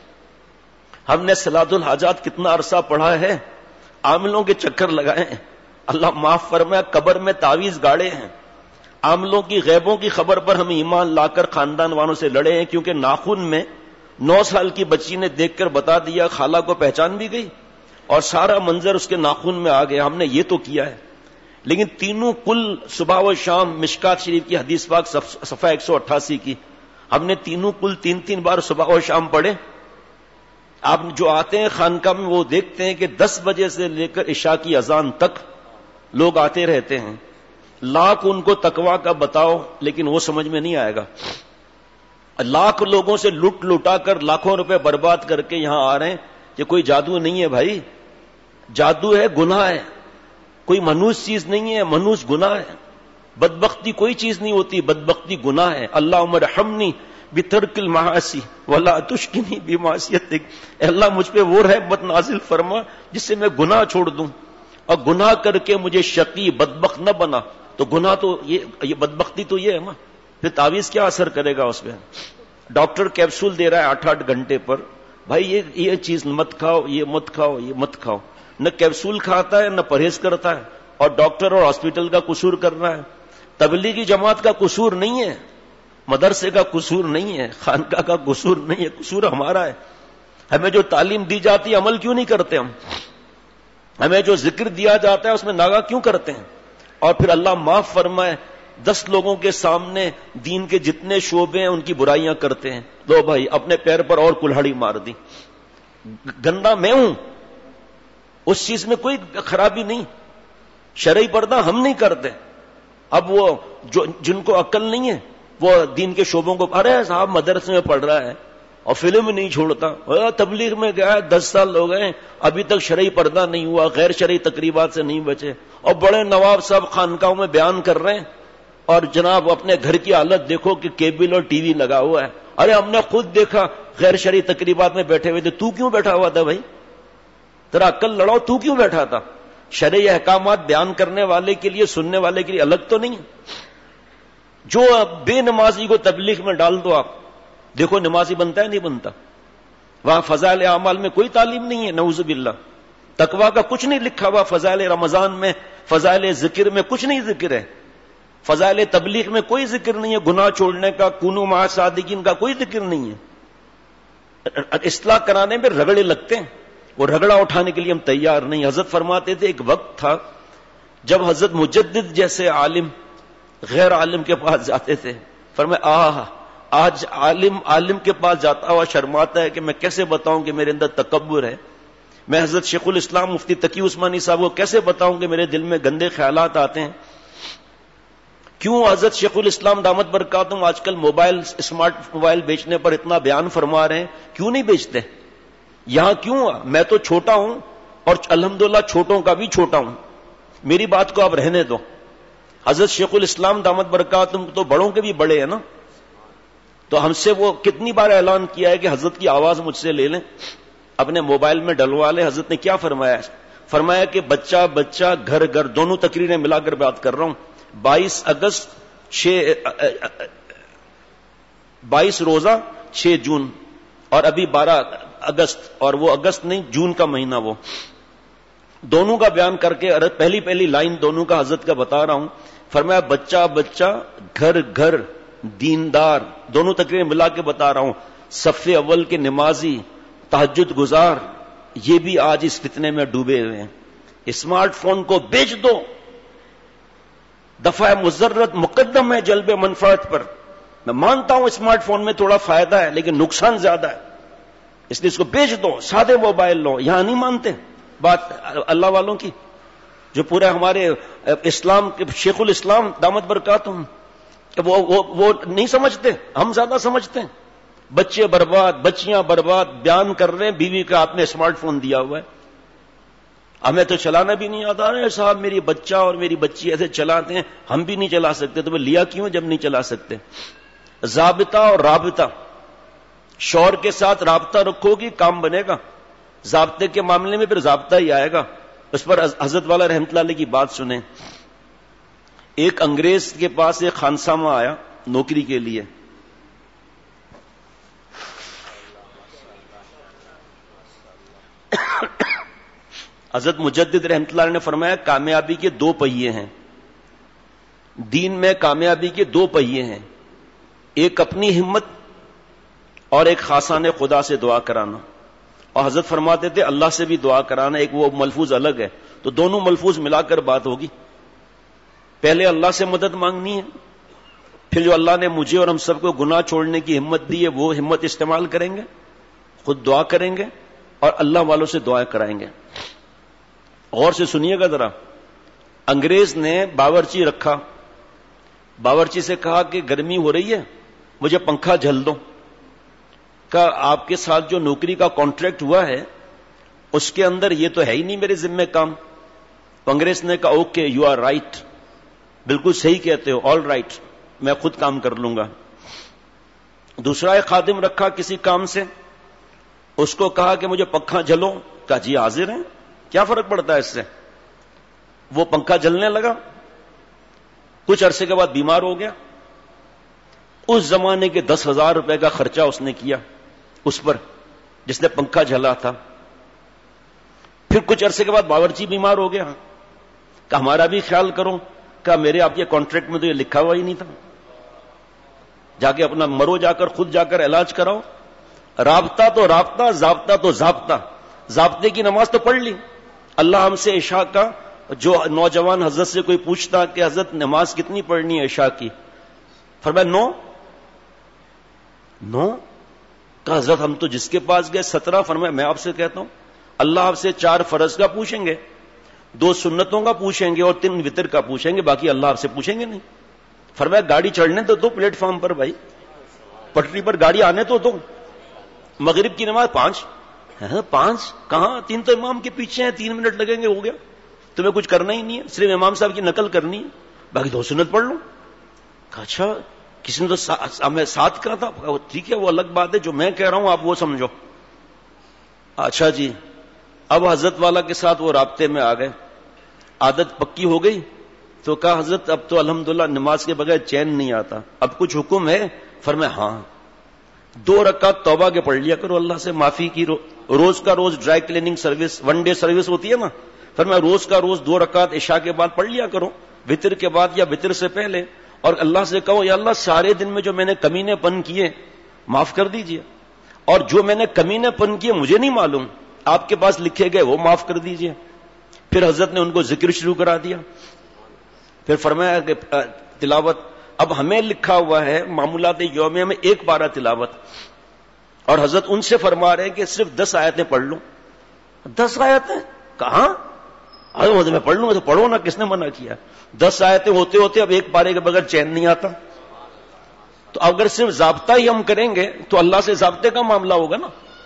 ہم نے صلاۃ الحاجات کتنا عرصہ پڑھا ہے، عاملوں کے چکر لگائے ہیں، اللہ معاف فرمائے، قبر میں تعویذ گاڑے ہیں، عاملوں کی غیبوں کی خبر پر ہم ایمان لا کر خاندان والوں سے لڑے ہیں، کیونکہ ناخن میں 9 سال کی بچی نے دیکھ کر بتا دیا، خالہ کو پہچان بھی گئی اور سارا منظر اس کے ناخن میں آ گیا. ہم نے یہ تو کیا ہے. لیکن تینوں کل صبح و شام، مشکات شریف کی حدیث پاک صفحہ 188 کی، ہم نے تینوں کل 3 بار صبح و شام پڑھے. آپ جو آتے ہیں خانقاہ میں وہ دیکھتے ہیں کہ 10 بجے سے لے کر عشاء کی اذان تک لوگ آتے رہتے ہیں. لاکھ ان کو تقویٰ کا بتاؤ لیکن وہ سمجھ میں نہیں آئے گا. لاکھ لوگوں سے لٹا کر لاکھوں روپے برباد کر کے یہاں آ رہے ہیں. یہ کوئی جادو نہیں ہے بھائی، جادو ہے، گناہ ہے. کوئی منوس چیز نہیں ہے، منوس گناہ ہے. بدبختی کوئی چیز نہیں ہوتی، بدبختی گناہ ہے. اللہم ارحمنی بترک المعاصی ولا تشقنی بمعصیتک. اے اللہ مجھ پہ وہ رحمت نازل فرما جس سے میں گناہ چھوڑ دوں، اور گناہ کر کے مجھے شقی بدبخت نہ بنا. تو گناہ تو یہ بدبختی تو یہ ہے نا. پھر تعویذ کیا اثر کرے گا اس میں؟ ڈاکٹر کیپسول دے رہا ہے 8-8 گھنٹے پر، بھائی یہ چیز مت کھاؤ، یہ مت کھاؤ، یہ مت کھاؤ. نہ کیپسول کھاتا ہے نہ پرہیز کرتا ہے، اور ڈاکٹر اور ہاسپٹل کا قصور کر رہا ہے. تبلیغی جماعت کا قصور نہیں ہے، مدرسے کا قصور نہیں ہے، خانقاہ کا قصور نہیں ہے، قصور ہمارا ہے. ہمیں جو تعلیم دی جاتی ہے عمل کیوں نہیں کرتے ہم؟ ہمیں جو ذکر دیا جاتا ہے اس میں ناغہ کیوں کرتے ہیں؟ اور پھر اللہ معاف فرمائے 10 لوگوں کے سامنے دین کے جتنے شعبے ہیں ان کی برائیاں کرتے ہیں. لو بھائی اپنے پیر پر اور کلہڑی مار دی. گندا میں ہوں، اس چیز میں کوئی خرابی نہیں. شرعی پردہ ہم نہیں کرتے. اب وہ جن کو عقل نہیں ہے وہ دین کے شعبوں کو، ارے صاحب مدرسے میں پڑھ رہا ہے اور فلم نہیں چھوڑتا، تبلیغ میں گیا 10 سال ہو گئے ابھی تک شرعی پردہ نہیں ہوا، غیر شرعی تقریبات سے نہیں بچے، اور بڑے نواب صاحب خانقاہوں میں بیان کر رہے ہیں، اور جناب اپنے گھر کی حالت دیکھو کہ کیبل اور ٹی وی لگا ہوا ہے. ارے ہم نے خود دیکھا غیر شرعی تقریبات میں بیٹھے ہوئے تھے. تو کیوں بیٹھا ہوا تھا بھائی؟ تیرا عقل لڑاؤ، تو کیوں بیٹھا تھا؟ شرعی احکامات بیان کرنے والے کے لیے، سننے والے کے لیے الگ تو نہیں. جو بے نمازی کو تبلیغ میں ڈال دو، آپ دیکھو نمازی بنتا ہے نہیں بنتا. وہاں فضائل اعمال میں کوئی تعلیم نہیں ہے، نعوذ باللہ. تقویٰ کا کچھ نہیں لکھا ہوا فضائل رمضان میں، فضائل ذکر میں کچھ نہیں ذکر ہے، فضائل تبلیغ میں کوئی ذکر نہیں ہے، گناہ چھوڑنے کا، کونوا مع صادقین کا کوئی ذکر نہیں ہے. اصلاح کرانے میں رگڑے لگتے ہیں، وہ رگڑا اٹھانے کے لیے ہم تیار نہیں. حضرت فرماتے تھے ایک وقت تھا جب حضرت مجدد جیسے عالم غیر عالم کے پاس جاتے تھے. فرمایا آج عالم کے پاس جاتا ہوا شرماتا ہے کہ میں کیسے بتاؤں کہ میرے اندر تکبر ہے. میں حضرت شیخ الاسلام مفتی تقی عثمانی صاحب کو کیسے بتاؤں کہ میرے دل میں گندے خیالات آتے ہیں. کیوں حضرت شیخ الاسلام دامت برکاتہم آج کل اسمارٹ موبائل بیچنے پر اتنا بیان فرما رہے ہیں؟ کیوں نہیں بیچتے؟ یہاں کیوں؟ میں تو چھوٹا ہوں اور الحمدللہ چھوٹوں کا بھی چھوٹا ہوں، میری بات کو آپ رہنے دو. حضرت شیخ الاسلام دامت برکاتہم تو بڑوں کے بھی بڑے ہیں نا، تو ہم سے وہ کتنی بار اعلان کیا ہے کہ حضرت کی آواز مجھ سے لے لیں، اپنے موبائل میں ڈلوا لیں. حضرت نے کیا فرمایا ہے؟ فرمایا کہ بچہ بچہ گھر گھر، دونوں تقریریں ملا کر بات کر رہا ہوں. 22 روزہ 6 جون اور ابھی 12 اگست، اور وہ اگست نہیں جون کا مہینہ، وہ دونوں کا بیان کر کے پہلی لائن دونوں کا حضرت کا بتا رہا ہوں. فرمایا بچہ بچہ گھر گھر دیندار، دونوں تقریریں ملا کے بتا رہا ہوں. صف اول کے نمازی، تہجد گزار، یہ بھی آج اس فتنے میں ڈوبے ہوئے ہیں. اسمارٹ فون کو بیچ دو، دفع مضرت مقدم ہے جلب منفعت پر. میں مانتا ہوں اسمارٹ فون میں تھوڑا فائدہ ہے لیکن نقصان زیادہ ہے، اس لیے اس کو بیچ دو، سادے موبائل لو. یہاں نہیں مانتے بات اللہ والوں کی، جو پورے ہمارے اسلام کے شیخ الاسلام دامت برکاتہم وہ نہیں سمجھتے، ہم زیادہ سمجھتے ہیں. بچے برباد، بچیاں برباد، بیان کر رہے ہیں، بیوی کا ہاتھ میں اسمارٹ فون دیا ہوا ہے. ہمیں تو چلانا بھی نہیں آتا. ارے صاحب میری بچہ اور میری بچی ایسے چلاتے ہیں، ہم بھی نہیں چلا سکتے. تو وہ لیا کیوں جب نہیں چلا سکتے؟ ضابطہ اور رابطہ، شوہر کے ساتھ رابطہ رکھو گی کام بنے گا. ضابطے کے معاملے میں پھر ضابطہ ہی آئے گا. اس پر حضرت والا رحمت اللہ علیہ کی بات سنیں. ایک انگریز کے پاس ایک خانسامہ آیا نوکری کے لیے. حضرت مجدد رحمت اللہ علیہ نے فرمایا کامیابی کے 2 پہیے ہیں، دین میں کامیابی کے 2 پہیے ہیں، ایک اپنی ہمت اور ایک خاصان خدا سے دعا کرانا. اور حضرت فرماتے تھے اللہ سے بھی دعا کرانا، ایک وہ ملفوظ الگ ہے. تو دونوں ملفوظ ملا کر بات ہوگی. پہلے اللہ سے مدد مانگنی ہے، پھر جو اللہ نے مجھے اور ہم سب کو گناہ چھوڑنے کی ہمت دی ہے وہ ہمت استعمال کریں گے، خود دعا کریں گے اور اللہ والوں سے دعائیں کرائیں گے. غور سے سنیے گا ذرا. انگریز نے باورچی رکھا، باورچی سے کہا کہ گرمی ہو رہی ہے مجھے پنکھا جھل دو. کہ آپ کے ساتھ جو نوکری کا کانٹریکٹ ہوا ہے اس کے اندر یہ تو ہے ہی نہیں میرے ذمہ کام. انگریز نے کہا اوکے یو آر رائٹ، بالکل صحیح کہتے ہو، آل رائٹ، میں خود کام کر لوں گا. دوسرا ایک خادم رکھا کسی کام سے، اس کو کہا کہ مجھے پنکھا جھلو. کہا جی حاضر ہیں، کیا فرق پڑتا ہے اس سے. وہ پنکھا جلنے لگا، کچھ عرصے کے بعد بیمار ہو گیا. اس زمانے کے 10,000 روپے کا خرچہ اس نے کیا اس پر جس نے پنکھا جھلا تھا. پھر کچھ عرصے کے بعد باورچی بیمار ہو گیا. کہ ہمارا بھی خیال کرو. کہ میرے آپ کے کانٹریکٹ میں تو یہ لکھا ہوا ہی نہیں تھا، جا کے اپنا مرو، جا کر خود جا کر علاج کراؤ. رابطہ تو رابطہ، ضابطہ تو ضابطہ. ضابطے کی نماز تو پڑھ لی. اللہ ہم سے عشاء کا، جو نوجوان حضرت سے کوئی پوچھتا کہ حضرت نماز کتنی پڑھنی ہے عشاء کی، فرمایا 9. کہ حضرت ہم تو جس کے پاس گئے 17. فرمایا میں آپ سے کہتا ہوں اللہ آپ سے 4 فرض کا پوچھیں گے، 2 سنتوں کا پوچھیں گے اور 3 وتر کا پوچھیں گے، باقی اللہ آپ سے پوچھیں گے نہیں. فرمایا گاڑی چڑھنے تو 2 پلیٹ فارم پر، بھائی پٹری پر گاڑی آنے تو 2. مغرب کی نماز 5. 5 کہاں؟ 3 تو امام کے پیچھے ہیں، 3 منٹ لگیں گے، ہو گیا. تمہیں کچھ کرنا ہی نہیں ہے، صرف امام صاحب کی نقل کرنی ہے، باقی 2 سنت پڑھ لو. اچھا کسی نے تو ہمیں 7 کہا تھا. ٹھیک ہے وہ الگ بات ہے، جو میں کہہ رہا ہوں آپ وہ سمجھو. اچھا جی، اب حضرت والا کے ساتھ وہ رابطے میں آ گئے، عادت پکی ہو گئی. تو کہا حضرت اب تو الحمدللہ نماز کے بغیر چین نہیں آتا، اب کچھ حکم ہے؟ فرمایا ہاں 2 رکعت توبہ کے پڑھ لیا کرو اللہ سے معافی کی. روز کا روز dry cleaning service, 1 day service ہوتی ہے نا، فرمایا روز کا روز 2 رکعت عشاء کے بعد پڑھ لیا کرو، وتر کے بعد یا وتر سے پہلے. اور اللہ سے کہو یا اللہ سارے دن میں جو میں نے کمینے پن کیے معاف کر دیجئے، اور جو میں نے کمینے پن کیے مجھے نہیں معلوم، آپ کے پاس لکھے گئے وہ معاف کر دیجئے. پھر حضرت نے ان کو ذکر شروع کرا دیا. پھر فرمایا کہ تلاوت، اب ہمیں لکھا ہوا ہے معمولات یومیہ میں 1 پارہ تلاوت، اور حضرت ان سے فرما رہے ہیں کہ صرف 10 آیتیں پڑھ لو. 10 آیتیں کہاں؟ میں پڑھ لوں گا. تو پڑھو نا، کس نے منع کیا؟ 10 آیتیں ہوتے ہوتے اب 1 پارے کے بغیر چین نہیں آتا. تو اگر صرف ضابطہ ہی ہم کریں گے تو اللہ سے ضابطے کا معاملہ ہوگا نا.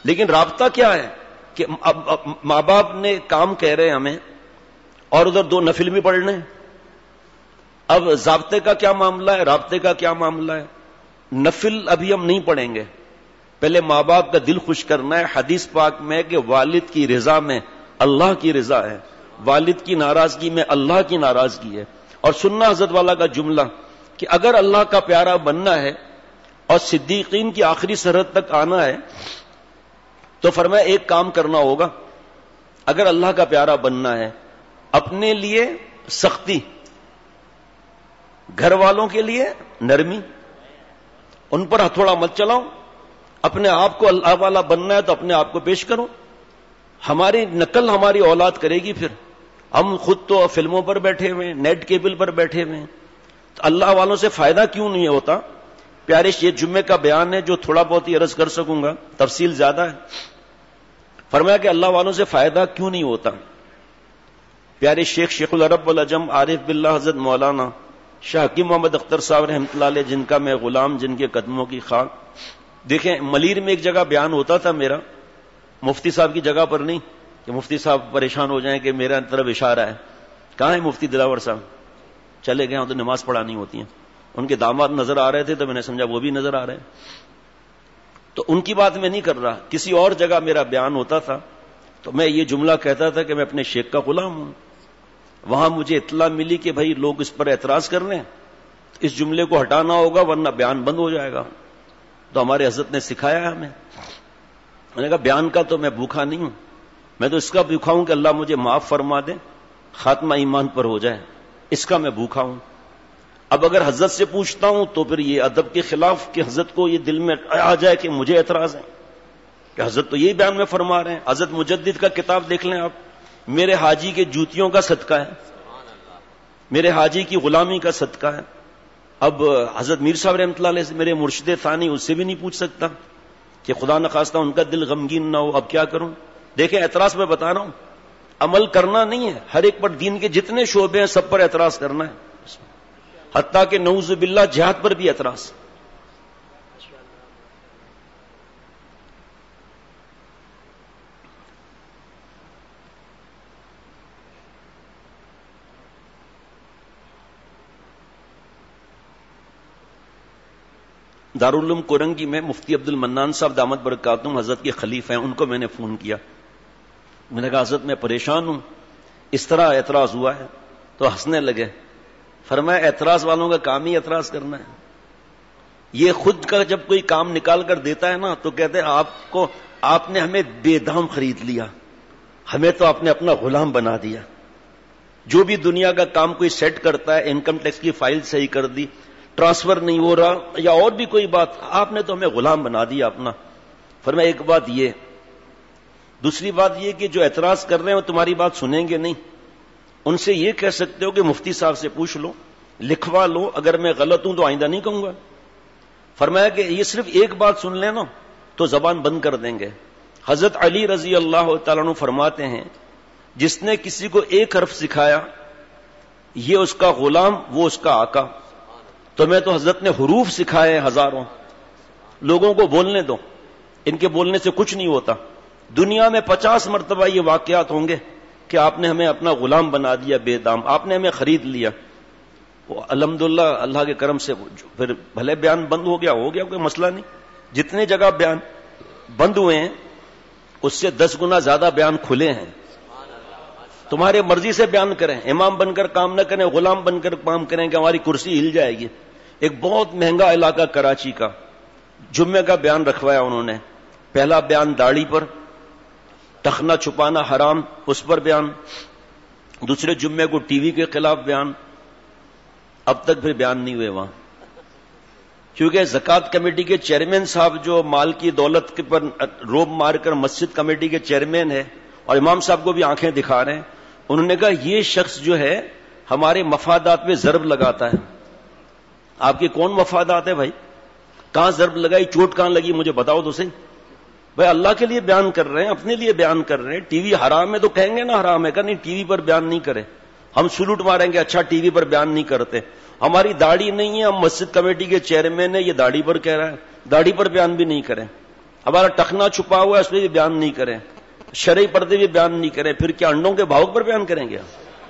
لیکن رابطہ کیا ہے کہ اب ماں باپ نے کام کہہ رہے ہیں ہمیں اور ادھر 2 نفل بھی پڑھنے ہیں. اب ضابطے کا کیا معاملہ ہے, رابطے کا کیا معاملہ ہے؟ نفل ابھی ہم نہیں پڑھیں گے, پہلے ماں باپ کا دل خوش کرنا ہے. حدیث پاک میں کہ والد کی رضا میں اللہ کی رضا ہے, والد کی ناراضگی میں اللہ کی ناراضگی ہے. اور سننا حضرت والا کا جملہ کہ اگر اللہ کا پیارا بننا ہے اور صدیقین کی آخری سرحد تک آنا ہے تو فرمایا ایک کام کرنا ہوگا. اگر اللہ کا پیارا بننا ہے, اپنے لیے سختی, گھر والوں کے لیے نرمی, ان پر ہتھوڑا مت چلاؤ. اپنے آپ کو اللہ والا بننا ہے تو اپنے آپ کو پیش کرو. ہماری نقل ہماری اولاد کرے گی. پھر ہم خود تو فلموں پر بیٹھے ہوئے, نیٹ کیبل پر بیٹھے ہوئے, تو اللہ والوں سے فائدہ کیوں نہیں ہوتا؟ پیارے یہ جمعے کا بیان ہے جو تھوڑا بہت ہی عرض کر سکوں گا, تفصیل زیادہ ہے. فرمایا کہ اللہ والوں سے فائدہ کیوں نہیں ہوتا؟ پیارے شیخ العرب والعجم عارف باللہ حضرت مولانا شاہ حکیم محمد اختر صاحب رحمۃ اللہ علیہ, جن کا میں غلام, جن کے قدموں کی خاک. دیکھیں ملیر میں ایک جگہ بیان ہوتا تھا میرا, مفتی صاحب کی جگہ پر نہیں کہ مفتی صاحب پریشان ہو جائیں کہ میرا طرف اشارہ ہے. کہاں ہے مفتی دلاور صاحب؟ چلے گئے, تو نماز پڑھانی ہوتی ہیں. ان کے داماد نظر آ رہے تھے تو میں نے سمجھا وہ بھی نظر آ رہے ہیں, تو ان کی بات میں نہیں کر رہا. کسی اور جگہ میرا بیان ہوتا تھا تو میں یہ جملہ کہتا تھا کہ میں اپنے شیخ کا غلام ہوں. وہاں مجھے اطلاع ملی کہ بھائی لوگ اس پر اعتراض کر رہے ہیں, اس جملے کو ہٹانا ہوگا ورنہ بیان بند ہو جائے گا. تو ہمارے حضرت نے سکھایا ہے ہمیں. میں نے کہا بیان کا تو میں بھوکھا نہیں ہوں, میں تو اس کا بھوکھا ہوں کہ اللہ مجھے معاف فرما دے, خاتمہ ایمان پر ہو جائے, اس کا میں بھوکھا ہوں. اب اگر حضرت سے پوچھتا ہوں تو پھر یہ ادب کے خلاف کہ حضرت کو یہ دل میں آ جائے کہ مجھے اعتراض ہے کہ حضرت تو یہی بیان میں فرما رہے ہیں. حضرت مجدد کا کتاب دیکھ لیں آپ, میرے حاجی کے جوتیوں کا صدقہ ہے, میرے حاجی کی غلامی کا صدقہ ہے. اب حضرت میر صاحب رحمۃ اللہ علیہ سے میرے مرشد ثانی, اس سے بھی نہیں پوچھ سکتا کہ خدا نخواستہ ان کا دل غمگین نہ ہو, اب کیا کروں. دیکھیں اعتراض میں بتا رہا ہوں, عمل کرنا نہیں ہے, ہر ایک پر دین کے جتنے شعبے ہیں سب پر اعتراض کرنا ہے, حتیٰ کہ نعوذ باللہ جہاد پر بھی اعتراض. دارالعلوم کورنگی میں مفتی عبد المنان صاحب دامت برکاتہم حضرت کے خلیفہ ہیں, ان کو میں نے فون کیا. میں نے کہا حضرت میں پریشان ہوں, اس طرح اعتراض ہوا ہے. تو ہنسنے لگے. فرمایا اعتراض والوں کا کام ہی اعتراض کرنا ہے. یہ خود کا جب کوئی کام نکال کر دیتا ہے نا تو کہتے ہیں آپ نے ہمیں بے دام خرید لیا, ہمیں تو آپ نے اپنا غلام بنا دیا. جو بھی دنیا کا کام کوئی سیٹ کرتا ہے, انکم ٹیکس کی فائل صحیح کر دی, ٹرانسفر نہیں ہو رہا یا اور بھی کوئی بات, آپ نے تو ہمیں غلام بنا دیا اپنا. فرمایا ایک بات یہ, دوسری بات یہ کہ جو اعتراض کر رہے ہیں وہ تمہاری بات سنیں گے نہیں. ان سے یہ کہہ سکتے ہو کہ مفتی صاحب سے پوچھ لو, لکھوا لو, اگر میں غلط ہوں تو آئندہ نہیں کہوں گا. فرمایا کہ یہ صرف ایک بات سن لیں نا تو زبان بند کر دیں گے. حضرت علی رضی اللہ تعالیٰ عنہ فرماتے ہیں جس نے کسی کو ایک حرف سکھایا یہ اس کا غلام, وہ اس کا آقا. تو میں تو حضرت نے حروف سکھائے ہزاروں, لوگوں کو بولنے دو, ان کے بولنے سے کچھ نہیں ہوتا. دنیا میں 50 مرتبہ یہ واقعات ہوں گے کہ آپ نے ہمیں اپنا غلام بنا دیا بے دام, آپ نے ہمیں خرید لیا. الحمدللہ اللہ کے کرم سے پھر بھلے بیان بند ہو گیا کوئی مسئلہ نہیں. جتنے جگہ بیان بند ہوئے ہیں اس سے 10 گنا زیادہ بیان کھلے ہیں. تمہارے مرضی سے بیان کریں, امام بن کر کام نہ کریں, غلام بن کر کام کریں کہ ہماری کرسی ہل جائے گی. ایک بہت مہنگا علاقہ کراچی کا, جمعے کا بیان رکھوایا انہوں نے. پہلا بیان داڑھی پر, ٹخنا چھپانا حرام, اس پر بیان. دوسرے جمعے کو ٹی وی کے خلاف بیان. اب تک پھر بیان نہیں ہوئے وہاں, کیونکہ زکوٰۃ کمیٹی کے چیئرمین صاحب جو مال کی دولت کے پر روب مار کر مسجد کمیٹی کے چیئرمین ہے اور امام صاحب کو بھی آنکھیں دکھا رہے ہیں, انہوں نے کہا یہ شخص جو ہے ہمارے مفادات میں ضرب لگاتا ہے. آپ کے کون مفادات ہے بھائی؟ کہاں ضرب لگائی, چوٹ کہاں لگی, مجھے بتاؤ تو صحیح. بھائی اللہ کے لیے بیان کر رہے ہیں, اپنے لیے بیان کر رہے ہیں. ٹی وی حرام ہے تو کہیں گے نا حرام ہے, کہ نہیں ٹی وی پر بیان نہیں کرے. ہم سلوٹ ماریں گے اچھا ٹی وی پر بیان نہیں کرتے. ہماری داڑھی نہیں ہے, ہم مسجد کمیٹی کے چیئرمین ہیں, یہ داڑھی پر کہہ رہا ہے, داڑھی پر بیان بھی نہیں کریں. ہمارا ٹخنا چھپا ہوا ہے اس پہ بھی بیان نہیں کریں, شرعی پردے بھی بیان نہیں کریں, پھر کیا انڈوں کے بھاؤ پر بیان کریں گے؟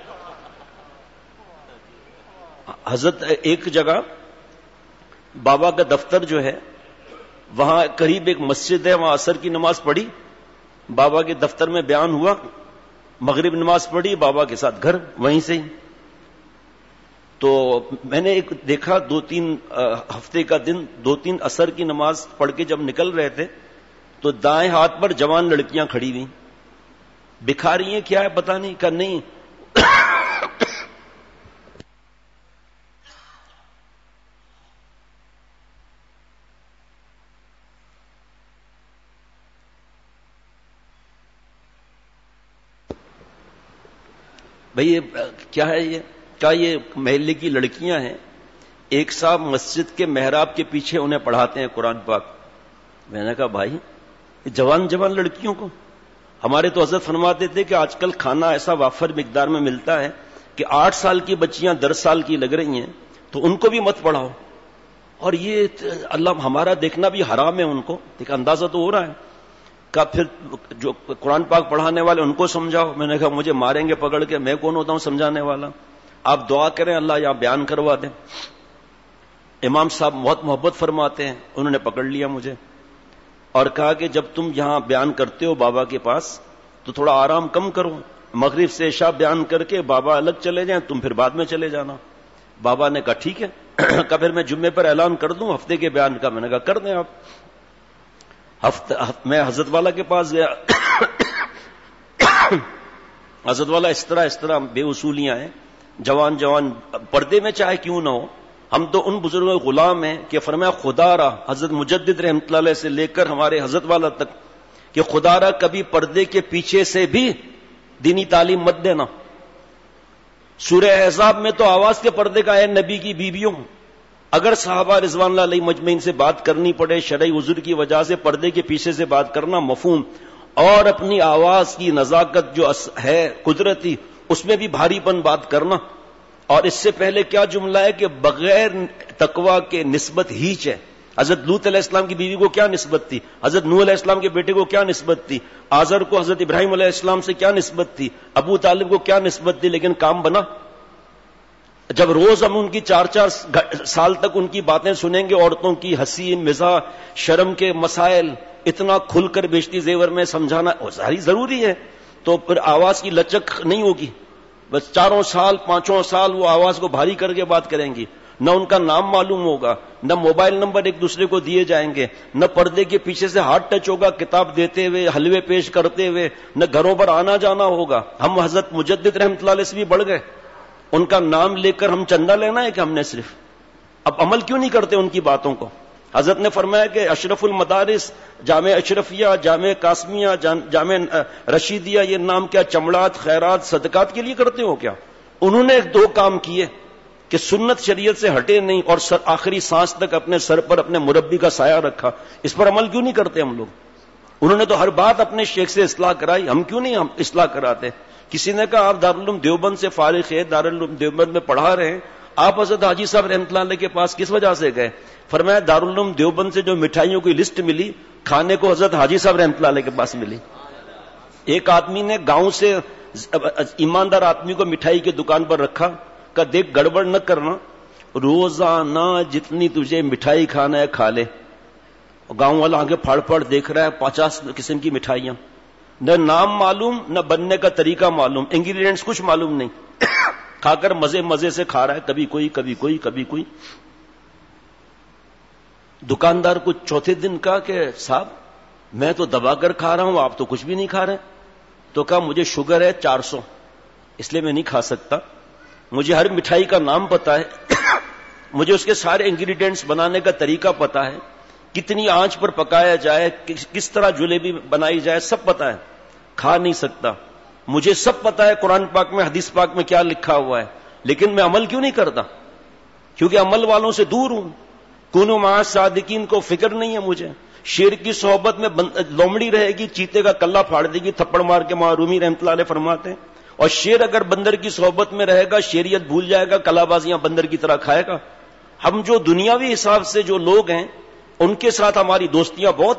حضرت ایک جگہ بابا کا دفتر جو ہے وہاں قریب ایک مسجد ہے, وہاں عصر کی نماز پڑھی, بابا کے دفتر میں بیان ہوا, مغرب نماز پڑھی, بابا کے ساتھ گھر وہیں سے ہی. تو میں نے ایک دیکھا 2-3 ہفتے کا دن 2-3 عصر کی نماز پڑھ کے جب نکل رہے تھے تو دائیں ہاتھ پر جوان لڑکیاں کھڑی ہوئی, بکھاری ہیں کیا ہے پتہ نہیں, کہ نہیں بھئی یہ کیا ہے, یہ کیا یہ محلے کی لڑکیاں ہیں؟ ایک صاحب مسجد کے محراب کے پیچھے انہیں پڑھاتے ہیں قرآن پاک. میں نے کہا بھائی جوان جوان لڑکیوں کو, ہمارے تو حضرت فرماتے تھے کہ آج کل کھانا ایسا وافر مقدار میں ملتا ہے کہ 8 سال کی بچیاں 10 سال کی لگ رہی ہیں تو ان کو بھی مت پڑھاؤ, اور یہ اللہ ہمارا دیکھنا بھی حرام ہے ان کو, دیکھ اندازہ تو ہو رہا ہے. کہا پھر جو قرآن پاک پڑھانے والے ان کو سمجھاؤ. میں نے کہا مجھے ماریں گے پکڑ کے, میں کون ہوتا ہوں سمجھانے والا, آپ دعا کریں اللہ یہاں بیان کروا دیں. امام صاحب بہت محبت فرماتے ہیں, انہوں نے پکڑ لیا مجھے اور کہا کہ جب تم یہاں بیان کرتے ہو بابا کے پاس تو تھوڑا آرام کم کرو, مغرب سے عشاء بیان کر کے بابا الگ چلے جائیں, تم پھر بعد میں چلے جانا. بابا نے کہا ٹھیک ہے. کہا پھر میں جمعے پر اعلان کر دوں ہفتے کے بیان کا. میں نے کہا کر دیں آپ. میں حضرت والا کے پاس گیا. حضرت والا اس طرح بے اصولیاں ہیں, جوان جوان پردے میں چاہے کیوں نہ ہو, ہم تو ان بزرگوں کے غلام ہیں کہ فرمایا خدا را, حضرت مجدد رحمۃ اللہ علیہ سے لے کر ہمارے حضرت والا تک, کہ خدا را کبھی پردے کے پیچھے سے بھی دینی تعلیم مت دینا. سورہ احزاب میں تو آواز کے پردے کا ہے, نبی کی بیویوں, اگر صحابہ رضوان اللہ علیہ مجمعین سے بات کرنی پڑے شرعی عذر کی وجہ سے پردے کے پیچھے سے بات کرنا مفہوم, اور اپنی آواز کی نزاکت جو ہے قدرتی اس میں بھی بھاری پن بات کرنا. اور اس سے پہلے کیا جملہ ہے کہ بغیر تقوی کے نسبت ہیچ ہے. حضرت لوط علیہ السلام کی بیوی کو کیا نسبت تھی, حضرت نوح علیہ السلام کے بیٹے کو کیا نسبت تھی, آزر کو حضرت ابراہیم علیہ السلام سے کیا نسبت تھی, ابو طالب کو کیا نسبت تھی, لیکن کام بنا. جب روز ہم ان کی 4-4 سال تک ان کی باتیں سنیں گے, عورتوں کی ہنسی مزاح شرم کے مسائل اتنا کھل کر بیشتی زیور میں سمجھانا ضروری ہے, تو پھر آواز کی لچک نہیں ہوگی. بس 4 سال 5 سال وہ آواز کو بھاری کر کے بات کریں گی, نہ ان کا نام معلوم ہوگا, نہ موبائل نمبر ایک دوسرے کو دیے جائیں گے, نہ پردے کے پیچھے سے ہاتھ ٹچ ہوگا کتاب دیتے ہوئے حلوے پیش کرتے ہوئے, نہ گھروں پر آنا جانا ہوگا. ہم حضرت مجدد رحمۃ اللہ علیہ سے بھی بڑھ گئے, ان کا نام لے کر ہم چندہ لینا ہے کہ ہم نے صرف, اب عمل کیوں نہیں کرتے ان کی باتوں کو. حضرت نے فرمایا کہ اشرف المدارس, جامع اشرفیہ, جامع قاسمیہ, جامع رشیدیہ, یہ نام کیا چمڑات خیرات صدقات کے لیے کرتے ہو کیا؟ انہوں نے 2 کام کیے کہ سنت شریعت سے ہٹے نہیں اور آخری سانس تک اپنے سر پر اپنے مربی کا سایہ رکھا. اس پر عمل کیوں نہیں کرتے ہم لوگ؟ انہوں نے تو ہر بات اپنے شیخ سے اصلاح کرائی, ہم کیوں نہیں ہم اصلاح کراتے؟ کسی نے کہا آپ دارالعلوم دیوبند سے فارغ ہے, دارالعلوم دیوبند میں پڑھا رہے ہیں, آپ حضرت حاجی صاحب رحمۃ اللہ علیہ کے پاس کس وجہ سے گئے؟ فرمایا دارالعلوم دیوبند سے جو مٹھائیوں کی لسٹ ملی کھانے کو حضرت حاجی صاحب رحمۃ اللہ علیہ کے پاس ملی. ایک آدمی نے گاؤں سے ایماندار آدمی کو مٹھائی کی دکان پر رکھا, کہ دیکھ گڑبڑ نہ کرنا, روزانہ جتنی تجھے مٹھائی کھانا ہے کھا لے. گاؤں والا آگے پھاڑ پھاڑ دیکھ رہا ہے, 50 قسم کی مٹھائیاں, نہ نام معلوم نہ بننے کا طریقہ معلوم, انگریڈینٹس کچھ معلوم نہیں, کھا کر مزے سے کھا رہا ہے, کبھی کوئی کبھی کوئی کبھی کوئی. دکاندار کو چوتھے دن کہا کہ صاحب میں تو دبا کر کھا رہا ہوں, آپ تو کچھ بھی نہیں کھا رہے. تو کہا مجھے شوگر ہے 400, اس لیے میں نہیں کھا سکتا, مجھے ہر مٹھائی کا نام پتا ہے, مجھے اس کے سارے انگریڈینٹس بنانے کا طریقہ پتا ہے, کتنی آنچ پر پکایا جائے, کس طرح جلیبی بنائی جائے, سب پتا ہے, کھا نہیں سکتا. مجھے سب پتا ہے قرآن پاک میں حدیث پاک میں کیا لکھا ہوا ہے, لیکن میں عمل کیوں نہیں کرتا؟ کیونکہ عمل والوں سے دور ہوں. کونوا مع الصادقین کو فکر نہیں ہے مجھے. شیر کی صحبت میں لومڑی رہے گی, چیتے کا کلہ پھاڑ دے گی تھپڑ مار کے, معرومی رحمۃ اللہ علیہ فرماتے ہیں. اور شیر اگر بندر کی صحبت میں رہے گا شیریت بھول جائے گا, کلا بازیاں بندر کی طرح کھائے گا. ہم جو دنیاوی حساب سے جو لوگ ہیں ان کے ساتھ ہماری دوستیاں بہت ہیں,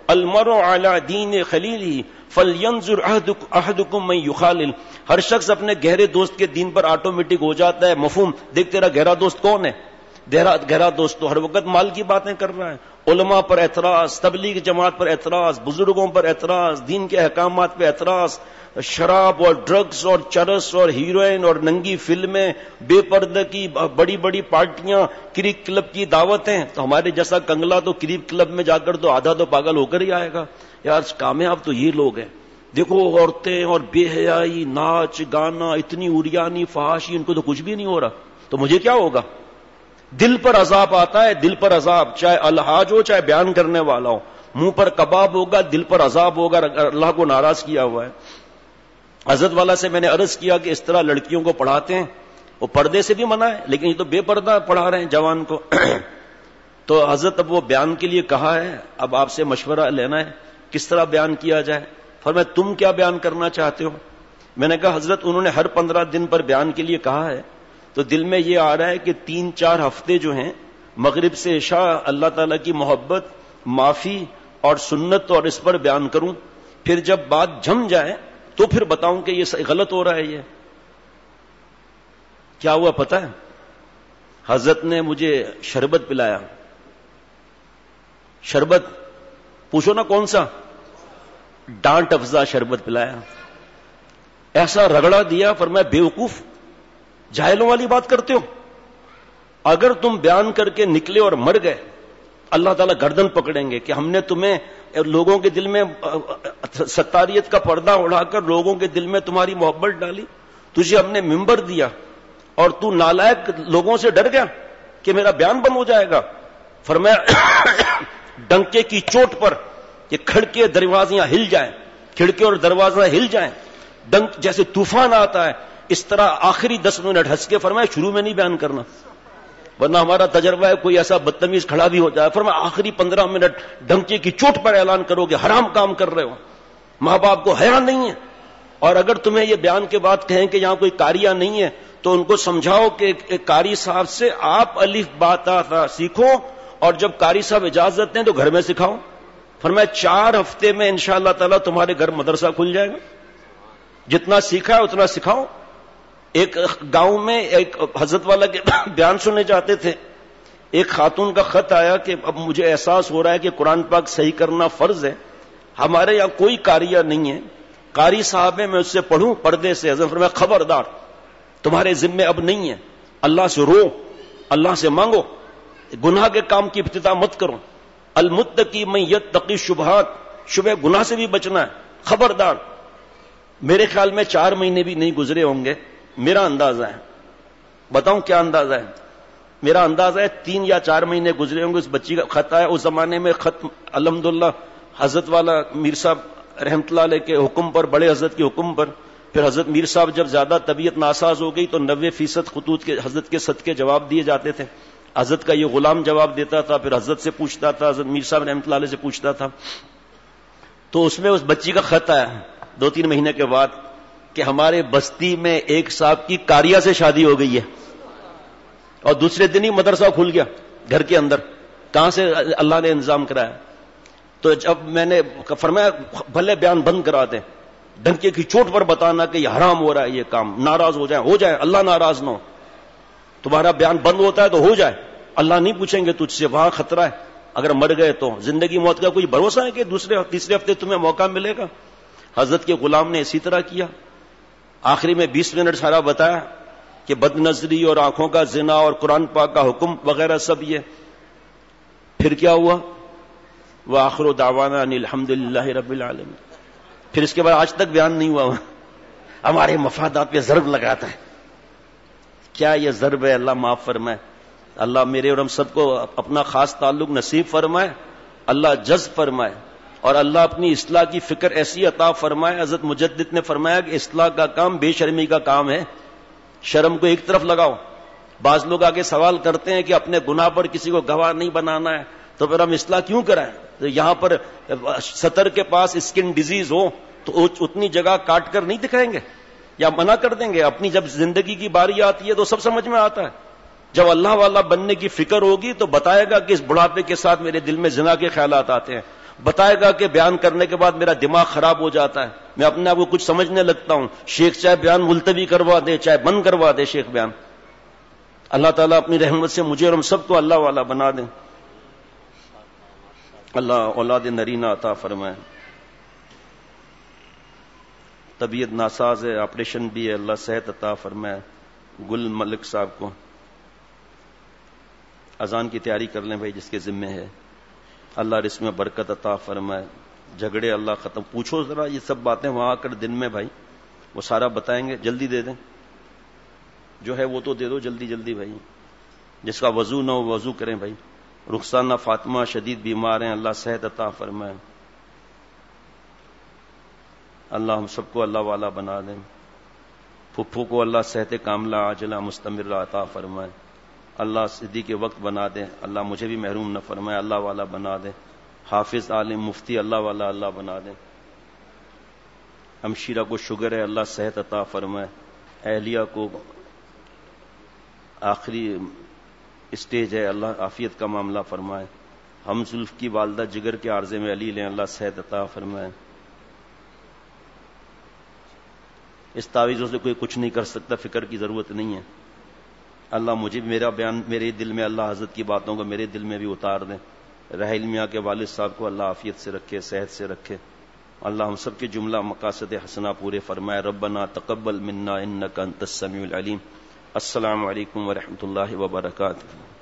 المرء علی دین خلیلہ فلینظر احدکم من یخالل. ہر شخص اپنے گہرے دوست کے دین پر آٹومیٹک ہو جاتا ہے. مفہوم دیکھ تیرا گہرا دوست کون ہے؟ گہرا دوست تو ہر وقت مال کی باتیں کر رہا ہے. علماء پر اعتراض، تبلیغ جماعت پر اعتراض، بزرگوں پر اعتراض، دین کے احکامات پہ اعتراض، شراب اور ڈرگز اور چرس اور ہیروئن اور ننگی فلمیں، بے پردہ کی بڑی بڑی پارٹیاں، کریک کلب کی دعوتیں. تو ہمارے جیسا کنگلا تو کریک کلب میں جا کر تو آدھا تو پاگل ہو کر ہی آئے گا. یار کامیاب تو یہ لوگ ہیں. دیکھو عورتیں اور بے حیائی، ناچ گانا، اتنی اوریانی فحاشی، ان کو تو کچھ بھی نہیں ہو رہا. تو مجھے کیا ہوگا؟ دل پر عذاب آتا ہے، دل پر عذاب، چاہے الحاج ہو چاہے بیان کرنے والا ہو. منہ پر کباب ہوگا، دل پر عذاب ہوگا. اللہ کو ناراض کیا ہوا ہے. حضرت والا سے میں نے عرض کیا کہ اس طرح لڑکیوں کو پڑھاتے ہیں، وہ پردے سے بھی منع ہے، لیکن یہ تو بے پردہ پڑھا رہے ہیں جوان کو. تو حضرت اب وہ بیان کے لیے کہا ہے، اب آپ سے مشورہ لینا ہے کس طرح بیان کیا جائے. فرمایا تم کیا بیان کرنا چاہتے ہو؟ میں نے کہا حضرت انہوں نے ہر 15 دن پر بیان کے لیے کہا ہے، تو دل میں یہ آ رہا ہے کہ 3-4 ہفتے جو ہیں مغرب سے عشاء اللہ تعالیٰ کی محبت، معافی اور سنت اور اس پر بیان کروں. پھر جب بات جم جائے تو پھر بتاؤں کہ یہ غلط ہو رہا ہے. یہ کیا ہوا پتہ ہے؟ حضرت نے مجھے شربت پلایا. شربت پوچھو نا کون سا؟ ڈانٹ افزا شربت پلایا. ایسا رگڑا دیا، فرمایا بیوقوف، جاہلوں والی بات کرتے ہو. اگر تم بیان کر کے نکلے اور مر گئے، اللہ تعالیٰ گردن پکڑیں گے کہ ہم نے تمہیں لوگوں کے دل میں ستاریت کا پردہ اڑا کر لوگوں کے دل میں تمہاری محبت ڈالی. تجھے ہم نے ممبر دیا اور تو نالائق لوگوں سے ڈر گیا کہ میرا بیان بند ہو جائے گا. فرمایا ڈنکے کی چوٹ پر کہ کھڑکے دروازیاں ہل جائیں، کھڑکے اور دروازے ہل جائیں، ڈنک جیسے طوفان آتا ہے اس طرح آخری 10 منٹ ہنس کے فرمایا شروع میں نہیں بیان کرنا، ورنہ ہمارا تجربہ ہے کوئی ایسا بدتمیز کھڑا بھی ہو جائے. فرمایا آخری 15 منٹ ڈنکے کی چوٹ پر اعلان کرو گے حرام کام کر رہے ہو، ماں باپ کو حیا نہیں ہے. اور اگر تمہیں یہ بیان کے بعد کہیں کہ یہاں کوئی قاریہ نہیں ہے تو ان کو سمجھاؤ کہ قاری صاحب سے آپ الف با تا سیکھو، اور جب قاری صاحب اجازت دیں تو گھر میں سکھاؤ. فرمایا 4 ہفتے میں انشاءاللہ تعالیٰ تمہارے گھر مدرسہ کھل جائے گا. جتنا سیکھا ہے اتنا سکھاؤ. ایک گاؤں میں ایک حضرت والا کے بیان سننے جاتے تھے. ایک خاتون کا خط آیا کہ اب مجھے احساس ہو رہا ہے کہ قرآن پاک صحیح کرنا فرض ہے، ہمارے یہاں کوئی قاریہ نہیں ہے، قاری صاحب ہے، میں اس سے پڑھوں پردے سے. حضرت فرمایا خبردار، تمہارے ذمے اب نہیں ہے. اللہ سے رو، اللہ سے مانگو، گناہ کے کام کی ابتدا مت کرو. المتقی من یتقی الشبہات، شبہ گناہ سے بھی بچنا ہے. خبردار. میرے خیال میں 4 مہینے بھی نہیں گزرے ہوں گے، میرا اندازہ ہے. بتاؤں کیا اندازہ ہے؟ میرا اندازہ ہے 3 یا 4 مہینے گزرے ہوں گے. اس بچی کا خط آیا. اس زمانے میں خط الحمدللہ حضرت والا میر صاحب رحمت اللہ علیہ کے حکم پر، بڑے حضرت کے حکم پر، پھر حضرت میر صاحب جب زیادہ طبیعت ناساز ہو گئی تو 90% خطوط کے حضرت کے صدقے جواب دیے جاتے تھے. حضرت کا یہ غلام جواب دیتا تھا، پھر حضرت سے پوچھتا تھا، حضرت میر صاحب رحمت اللہ علیہ سے پوچھتا تھا. تو اس میں اس بچی کا خط آیا 2-3 مہینے کے بعد کہ ہمارے بستی میں ایک صاحب کی قاریہ سے شادی ہو گئی ہے، اور دوسرے دن ہی مدرسہ کھل گیا گھر کے اندر. کہاں سے اللہ نے انتظام کرایا؟ تو جب میں نے فرمایا بھلے بیان بند کرا دیں، ڈنکے کی چوٹ پر بتانا کہ یہ حرام ہو رہا ہے، یہ کام ناراض ہو جائے، اللہ ناراض نہ ہو. تمہارا بیان بند ہوتا ہے تو ہو جائے، اللہ نہیں پوچھیں گے تجھ سے، وہاں خطرہ ہے. اگر مر گئے تو زندگی موت کا کوئی بھروسہ ہے کہ تیسرے ہفتے تمہیں موقع ملے گا؟ حضرت کے غلام نے اسی طرح کیا. آخری میں 20 منٹ سارا بتایا کہ بد نظری اور آنکھوں کا زنا اور قرآن پاک کا حکم وغیرہ سب یہ. پھر کیا ہوا؟ وآخر دعوانا ان الحمدللہ رب العالمین. پھر اس کے بعد آج تک بیان نہیں ہوا. ہمارے مفادات پہ ضرب لگاتا ہے. کیا یہ ضرب ہے؟ اللہ معاف فرمائے. اللہ میرے اور ہم سب کو اپنا خاص تعلق نصیب فرمائے، اللہ جذب فرمائے، اور اللہ اپنی اصلاح کی فکر ایسی عطا فرمائے. حضرت مجدد نے فرمایا کہ اصلاح کا کام بے شرمی کا کام ہے. شرم کو ایک طرف لگاؤ. بعض لوگ آگے سوال کرتے ہیں کہ اپنے گناہ پر کسی کو گواہ نہیں بنانا ہے تو پھر ہم اصلاح کیوں کرائیں؟ یہاں پر سطر کے پاس اسکن ڈیزیز ہو تو اتنی جگہ کاٹ کر نہیں دکھائیں گے یا منع کر دیں گے؟ اپنی جب زندگی کی باری آتی ہے تو سب سمجھ میں آتا ہے. جب اللہ والا بننے کی فکر ہوگی تو بتائے گا کہ اس بڑھاپے کے ساتھ میرے دل میں زنا کے خیالات آتے ہیں. بتائے گا کہ بیان کرنے کے بعد میرا دماغ خراب ہو جاتا ہے، میں اپنے آپ کو کچھ سمجھنے لگتا ہوں. شیخ چاہے بیان ملتوی کروا دے، چاہے بند کروا دے شیخ بیان. اللہ تعالیٰ اپنی رحمت سے مجھے اور ہم سب کو اللہ والا بنا دیں. اللہ اولاد نرینہ عطا فرمائے. طبیعت ناساز ہے، آپریشن بھی ہے، اللہ صحت عطا فرمائے. گل ملک صاحب کو اذان کی تیاری کر لیں بھائی، جس کے ذمے ہے. اللہ رزق میں برکت عطا فرمائے. جھگڑے اللہ ختم. پوچھو ذرا یہ سب باتیں وہاں آ کر دن میں بھائی، وہ سارا بتائیں گے. جلدی دے دیں، جو ہے وہ تو دے دو جلدی جلدی بھائی. جس کا وضو نہ ہو وضو کریں بھائی. رخسانہ فاطمہ شدید بیمار ہیں، اللہ صحت عطا فرمائے. اللہ ہم سب کو اللہ والا بنا دیں. پھپھو کو اللہ صحت کاملہ عاجلہ مستمرہ عطا فرمائے. اللہ صدیق کے وقت بنا دے. اللہ مجھے بھی محروم نہ فرمائے، اللہ والا بنا دے. حافظ عالم مفتی اللہ والا اللہ بنا دے. ہمشیرہ کو شوگر ہے، اللہ صحت عطا فرمائے. اہلیہ کو آخری اسٹیج ہے، اللہ عافیت کا معاملہ فرمائے. ہم زلف کی والدہ جگر کے عارضے میں علیل ہیں، اللہ صحت عطا فرمائے. اس تعویذوں سے کوئی کچھ نہیں کر سکتا، فکر کی ضرورت نہیں ہے. اللہ مجھے میرا بیان میرے دل میں، اللہ حضرت کی باتوں کو میرے دل میں بھی اتار دیں. رحیل میاں کے والد صاحب کو اللہ عافیت سے رکھے، صحت سے رکھے. اللہ ہم سب کے جملہ مقاصد حسنہ پورے فرمائے. ربنا تقبل منا انک انت السمیع العلیم. السلام علیکم ورحمۃ اللہ وبرکاتہ.